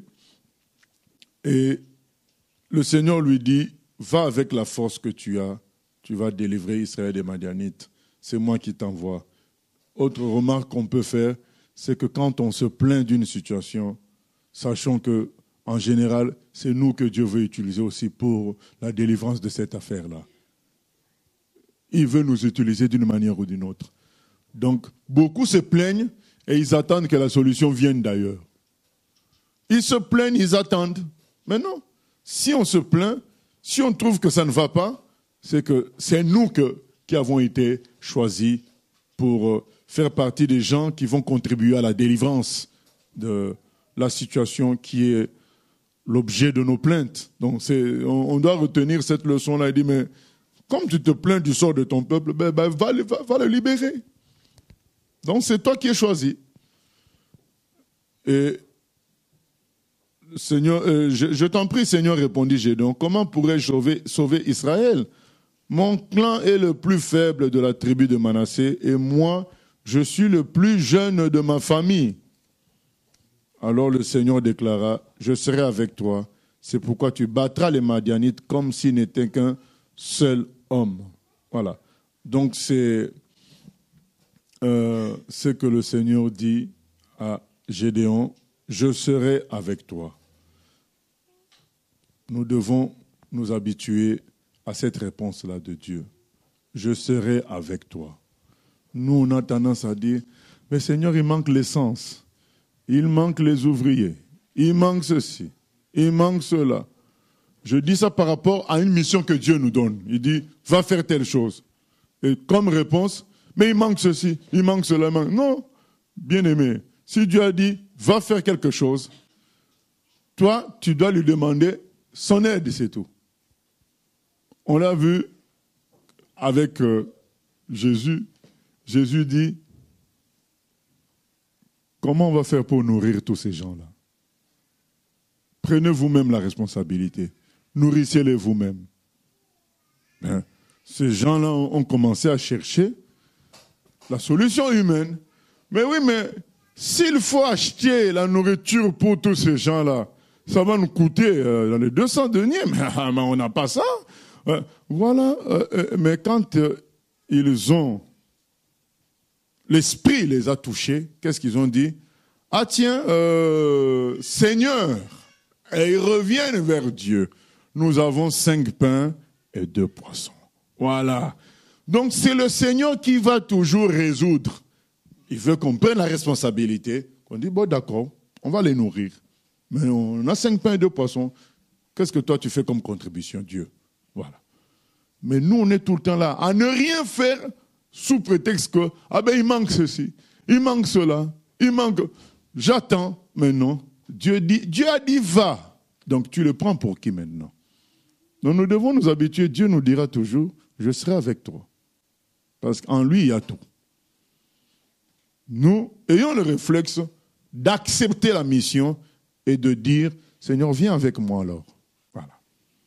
le Seigneur lui dit, va avec la force que tu as, tu vas délivrer Israël des Madianites. C'est moi qui t'envoie. Autre remarque qu'on peut faire, c'est que quand on se plaint d'une situation, sachons que, en général, c'est nous que Dieu veut utiliser aussi pour la délivrance de cette affaire-là. Il veut nous utiliser d'une manière ou d'une autre. Donc, beaucoup se plaignent et ils attendent que la solution vienne d'ailleurs. Ils se plaignent, ils attendent. Mais non, si on se plaint, si on trouve que ça ne va pas, c'est que c'est nous qui avons été choisis pour faire partie des gens qui vont contribuer à la délivrance de la situation qui est l'objet de nos plaintes. Donc on doit retenir cette leçon-là et dire, mais comme tu te plains du sort de ton peuple, va le libérer. Donc c'est toi qui es choisi. Et Seigneur, je t'en prie, Seigneur, répondit Gédéon, comment pourrais-je sauver Israël? Mon clan est le plus faible de la tribu de Manassé et moi, je suis le plus jeune de ma famille. Alors le Seigneur déclara, je serai avec toi, c'est pourquoi tu battras les Madianites comme s'ils n'étaient qu'un seul homme. Voilà. Donc c'est ce que le Seigneur dit à Gédéon, je serai avec toi. Nous devons nous habituer à cette réponse-là de Dieu. Je serai avec toi. Nous, on a tendance à dire, mais Seigneur, il manque l'essence. Il manque les ouvriers. Il manque ceci. Il manque cela. Je dis ça par rapport à une mission que Dieu nous donne. Il dit, va faire telle chose. Et comme réponse, mais il manque ceci, il manque cela. Non, bien-aimé, si Dieu a dit, va faire quelque chose, toi, tu dois lui demander son aide, c'est tout. On l'a vu avec Jésus. Jésus dit, comment on va faire pour nourrir tous ces gens-là? Prenez vous-même la responsabilité. Nourrissez-les vous-même. Ben, ces gens-là ont commencé à chercher la solution humaine. Mais oui, mais s'il faut acheter la nourriture pour tous ces gens-là, ça va nous coûter dans les 200 deniers, mais on n'a pas ça. Voilà, mais quand ils ont, l'esprit les a touchés, qu'est-ce qu'ils ont dit? Ah tiens, Seigneur, et ils reviennent vers Dieu. Nous avons 5 pains et 2 poissons. Voilà. Donc c'est le Seigneur qui va toujours résoudre. Il veut qu'on prenne la responsabilité, qu'on dit, bon d'accord, on va les nourrir. Mais on a 5 pains et 2 poissons. Qu'est-ce que toi tu fais comme contribution, Dieu? Voilà. Mais nous, on est tout le temps là, à ne rien faire sous prétexte que, ah ben il manque ceci, il manque cela, il manque, j'attends. Mais non, Dieu a dit va. Donc tu le prends pour qui maintenant? Donc nous devons nous habituer, Dieu nous dira toujours, je serai avec toi. Parce qu'en lui, il y a tout. nous ayons le réflexe d'accepter la mission et de dire, Seigneur, viens avec moi alors. Voilà.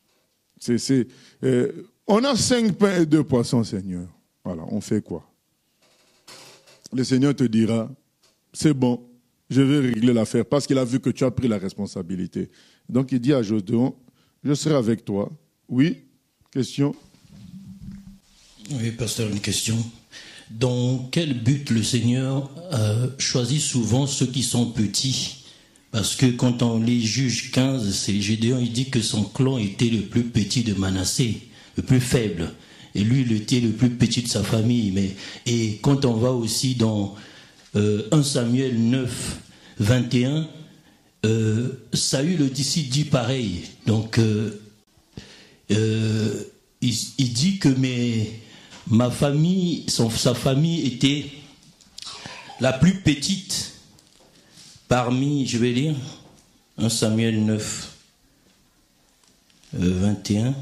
On a 5 pains et 2 poissons, Seigneur. Voilà, on fait quoi? Le Seigneur te dira, c'est bon, je vais régler l'affaire parce qu'il a vu que tu as pris la responsabilité. Donc il dit à Gédéon, je serai avec toi. Oui, question? Oui, pasteur, une question. Dans quel but le Seigneur choisit souvent ceux qui sont petits? Parce que quand on lit Juge 15, c'est Gédéon, il dit que son clan était le plus petit de Manassé, le plus faible. Et lui, il était le plus petit de sa famille. Et quand on va aussi dans 1 Samuel 9, 21, Saül aussi dit pareil. Donc, il dit que ma famille, sa famille était la plus petite parmi, je vais lire, 1 Samuel 9, 21.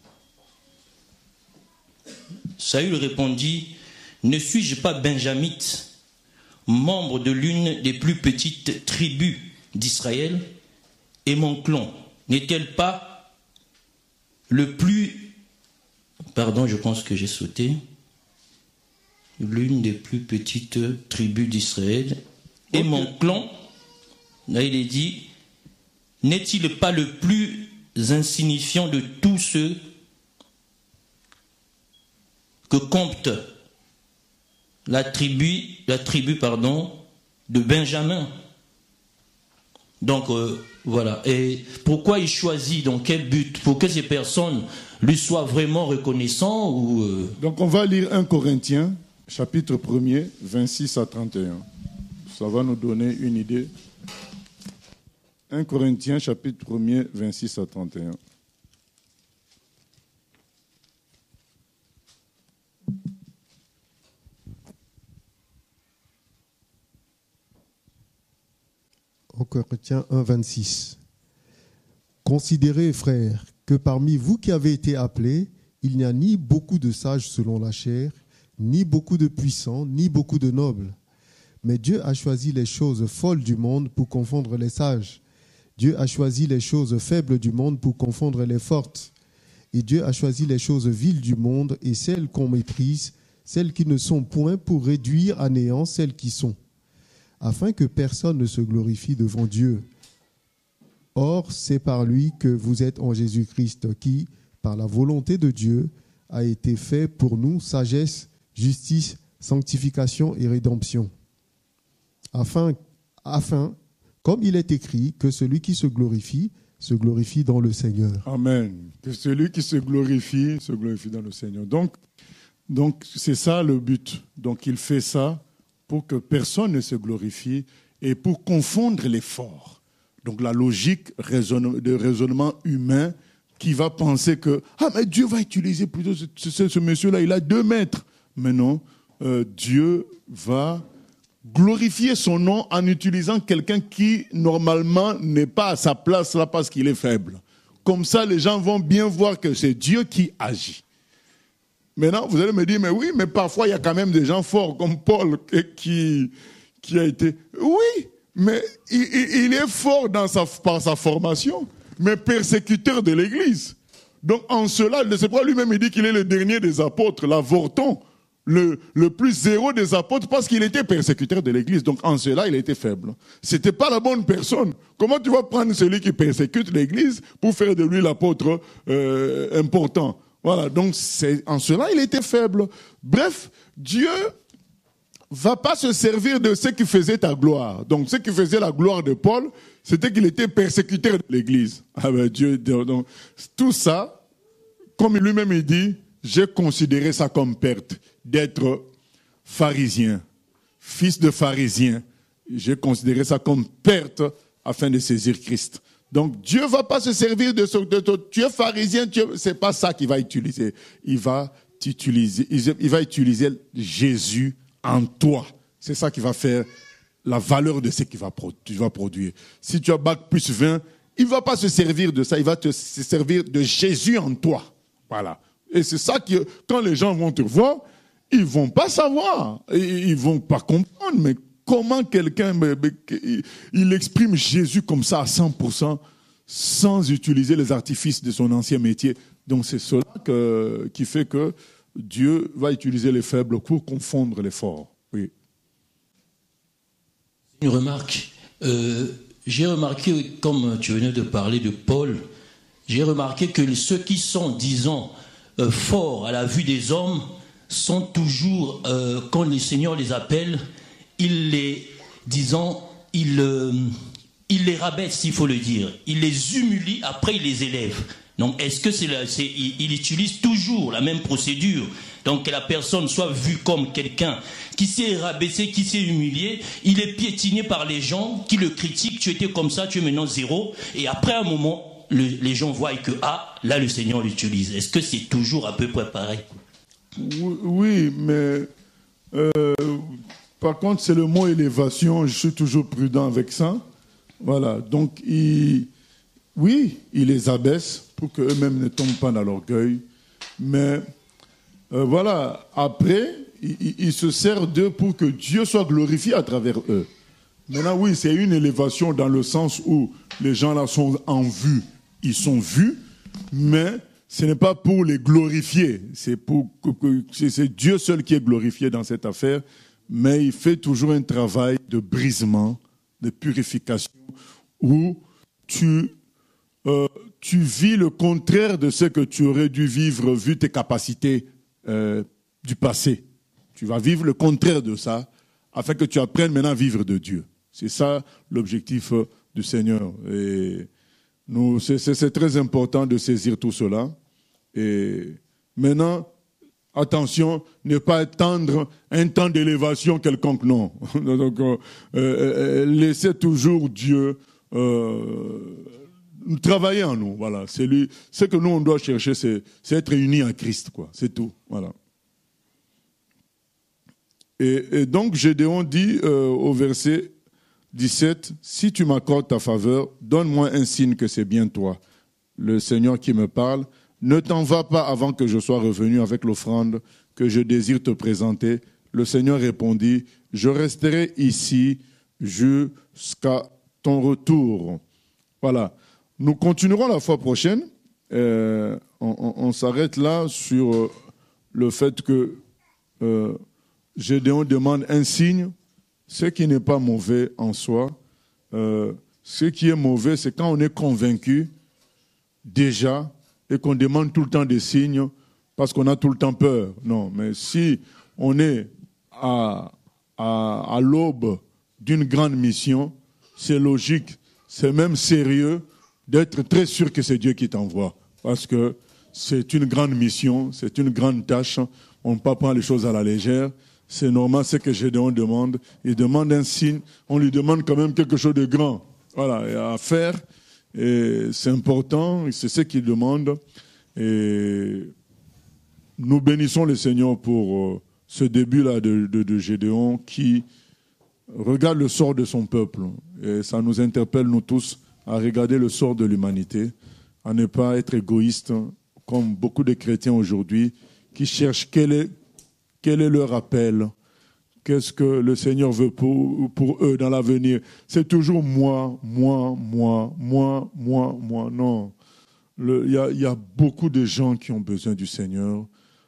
Saül répondit, ne suis-je pas benjamite, membre de l'une des plus petites tribus d'Israël, et mon clan n'est-elle pas le plus... Pardon, je pense que j'ai sauté. L'une des plus petites tribus d'Israël, et mon clan, là il est dit, n'est-il pas le plus insignifiant de tous ceux que compte la tribu de Benjamin. Donc voilà. Et pourquoi il choisit, dans quel but? Pour que ces personnes lui soient vraiment reconnaissants ou Donc on va lire 1 Corinthiens, chapitre 1er, 26 à 31. Ça va nous donner une idée. 1 Corinthiens, chapitre 1er, 26 à 31. En Corinthiens 1, 26. Considérez, frères, que parmi vous qui avez été appelés, il n'y a ni beaucoup de sages selon la chair, ni beaucoup de puissants, ni beaucoup de nobles. Mais Dieu a choisi les choses folles du monde pour confondre les sages. Dieu a choisi les choses faibles du monde pour confondre les fortes. Et Dieu a choisi les choses viles du monde et celles qu'on méprise, celles qui ne sont point, pour réduire à néant celles qui sont, afin que personne ne se glorifie devant Dieu. Or, c'est par lui que vous êtes en Jésus-Christ, qui, par la volonté de Dieu, a été fait pour nous sagesse, justice, sanctification et rédemption. Afin, comme il est écrit, que celui qui se glorifie dans le Seigneur. Amen. Que celui qui se glorifie dans le Seigneur. Donc c'est ça le but. Donc il fait ça pour que personne ne se glorifie et pour confondre les forts. Donc la logique de raisonnement humain qui va penser que mais Dieu va utiliser plutôt ce monsieur-là, il a 2 mètres. Mais non, Dieu va glorifier son nom en utilisant quelqu'un qui normalement n'est pas à sa place là parce qu'il est faible. Comme ça, les gens vont bien voir que c'est Dieu qui agit. Maintenant, vous allez me dire, mais oui, mais parfois, il y a quand même des gens forts, comme Paul, qui a été... Oui, mais il est fort par sa formation, mais persécuteur de l'Église. Donc, en cela, c'est pourquoi lui-même, il dit qu'il est le dernier des apôtres, l'avorton, le plus zéro des apôtres, parce qu'il était persécuteur de l'Église. Donc, en cela, il était faible. C'était pas la bonne personne. Comment tu vas prendre celui qui persécute l'Église pour faire de lui l'apôtre important? Voilà, donc en cela, il était faible. Bref, Dieu va pas se servir de ce qui faisait ta gloire. Donc, ce qui faisait la gloire de Paul, c'était qu'il était persécuteur de l'Église. Ah ben Dieu, donc, tout ça, comme lui-même il dit, j'ai considéré ça comme perte, d'être pharisien, fils de pharisien. J'ai considéré ça comme perte afin de saisir Christ. Donc Dieu ne va pas se servir de tu es pharisien, c'est pas ça qu'il va utiliser. Il va utiliser Jésus en toi. C'est ça qui va faire la valeur de ce qu'il va produire. Si tu as bac plus 20, il ne va pas se servir de ça, il va se servir de Jésus en toi. Voilà. Et c'est ça que quand les gens vont te voir, ils ne vont pas savoir, ils ne vont pas comprendre, mais comment quelqu'un, il exprime Jésus comme ça à 100%, sans utiliser les artifices de son ancien métier. Donc c'est cela qui fait que Dieu va utiliser les faibles pour confondre les forts. Oui. Une remarque. J'ai remarqué, comme tu venais de parler de Paul, j'ai remarqué que ceux qui sont, disons, forts à la vue des hommes sont toujours, quand le Seigneur les appelle, il les rabaisse, s'il faut le dire. Il les humilie, après il les élève. Donc, est-ce que il utilise toujours la même procédure? Donc, que la personne soit vue comme quelqu'un qui s'est rabaissé, qui s'est humilié, il est piétiné par les gens qui le critiquent, tu étais comme ça, tu es maintenant zéro. Et après un moment, les gens voient que, là, le Seigneur l'utilise. Est-ce que c'est toujours à peu près pareil? Oui, mais par contre, c'est le mot élévation, je suis toujours prudent avec ça. Voilà, donc il les abaisse pour qu'eux-mêmes ne tombent pas dans l'orgueil. Mais voilà, après, il se sert d'eux pour que Dieu soit glorifié à travers eux. Maintenant, oui, c'est une élévation dans le sens où les gens là sont en vue. Ils sont vus, mais ce n'est pas pour les glorifier. C'est Dieu seul qui est glorifié dans cette affaire, mais il fait toujours un travail de brisement, de purification, où tu vis le contraire de ce que tu aurais dû vivre vu tes capacités du passé. Tu vas vivre le contraire de ça, afin que tu apprennes maintenant à vivre de Dieu. C'est ça l'objectif du Seigneur. Et c'est très important de saisir tout cela. Et maintenant, attention, ne pas attendre un temps d'élévation quelconque, non. Donc, laissez toujours Dieu travailler en nous. Voilà. Ce que nous, on doit chercher, c'est être unis à Christ, quoi. C'est tout. Voilà. Et donc, Gédéon dit au verset 17, « Si tu m'accordes ta faveur, donne-moi un signe que c'est bien toi. » Le Seigneur qui me parle, « Ne t'en va pas avant que je sois revenu avec l'offrande que je désire te présenter. » Le Seigneur répondit, « Je resterai ici jusqu'à ton retour. » Voilà. Nous continuerons la fois prochaine. On s'arrête là sur le fait que Gédéon demande un signe, ce qui n'est pas mauvais en soi. Ce qui est mauvais, c'est quand on est convaincu déjà et qu'on demande tout le temps des signes parce qu'on a tout le temps peur. Non, mais si on est à l'aube d'une grande mission, c'est logique, c'est même sérieux d'être très sûr que c'est Dieu qui t'envoie. Parce que c'est une grande mission, c'est une grande tâche, on ne peut pas prendre les choses à la légère. C'est normal ce que Gédéon demande. Il demande un signe, on lui demande quand même quelque chose de grand. Voilà, à faire. Et c'est important, c'est ce qu'il demande. Et nous bénissons le Seigneur pour ce début-là de Gédéon qui regarde le sort de son peuple. Et ça nous interpelle, nous tous, à regarder le sort de l'humanité, à ne pas être égoïste, comme beaucoup de chrétiens aujourd'hui, qui cherchent quel est leur appel, qu'est-ce que le Seigneur veut pour eux dans l'avenir. C'est toujours moi. Non. Il y a beaucoup de gens qui ont besoin du Seigneur.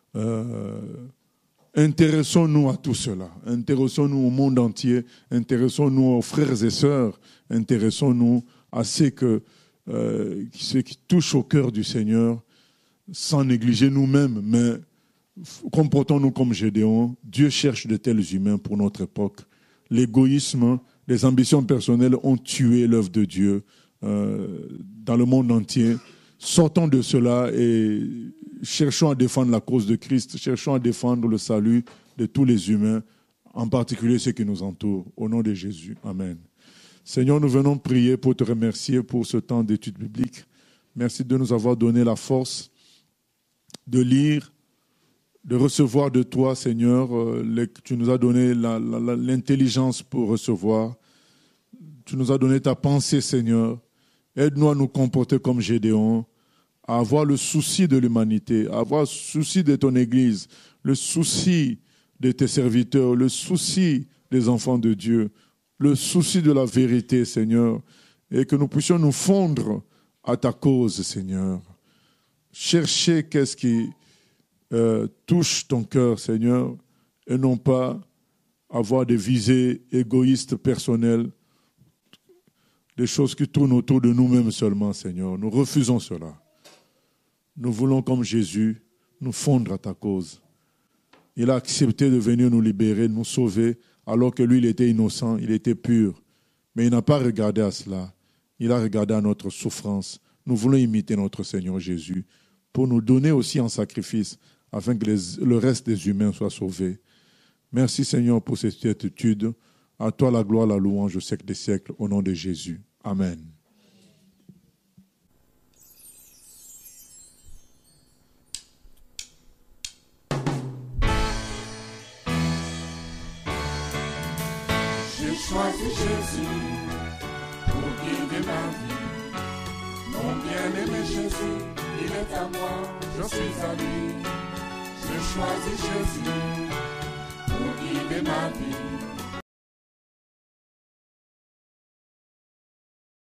Intéressons-nous à tout cela. Intéressons-nous au monde entier. Intéressons-nous aux frères et sœurs. Intéressons-nous à ce qui touche au cœur du Seigneur, sans négliger nous-mêmes, mais comportons-nous comme Gédéon. Dieu cherche de tels humains pour notre époque. L'égoïsme, les ambitions personnelles ont tué l'œuvre de Dieu dans le monde entier. Sortons de cela et cherchons à défendre la cause de Christ, cherchons à défendre le salut de tous les humains, en particulier ceux qui nous entourent. Au nom de Jésus, amen. Seigneur, nous venons prier pour te remercier pour ce temps d'étude biblique. Merci de nous avoir donné la force de lire, de recevoir de toi, Seigneur. Tu nous as donné l'intelligence pour recevoir. Tu nous as donné ta pensée, Seigneur. Aide-nous à nous comporter comme Gédéon, à avoir le souci de l'humanité, à avoir le souci de ton Église, le souci de tes serviteurs, le souci des enfants de Dieu, le souci de la vérité, Seigneur, et que nous puissions nous fondre à ta cause, Seigneur. Chercher qu'est-ce qui touche ton cœur, Seigneur, et non pas avoir des visées égoïstes personnelles, des choses qui tournent autour de nous-mêmes seulement, Seigneur. Nous refusons cela. Nous voulons, comme Jésus, nous fondre à ta cause. Il a accepté de venir nous libérer, nous sauver, alors que lui, il était innocent, il était pur. Mais il n'a pas regardé à cela. Il a regardé à notre souffrance. Nous voulons imiter notre Seigneur Jésus pour nous donner aussi en sacrifice afin que le reste des humains soient sauvés. Merci Seigneur pour cette étude. À toi la gloire, la louange au siècle des siècles, au nom de Jésus. Amen. J'ai choisi Jésus pour guider ma vie. Mon bien-aimé Jésus, il est à moi, je suis à lui. J'ai choisi Jésus pour guider ma vie.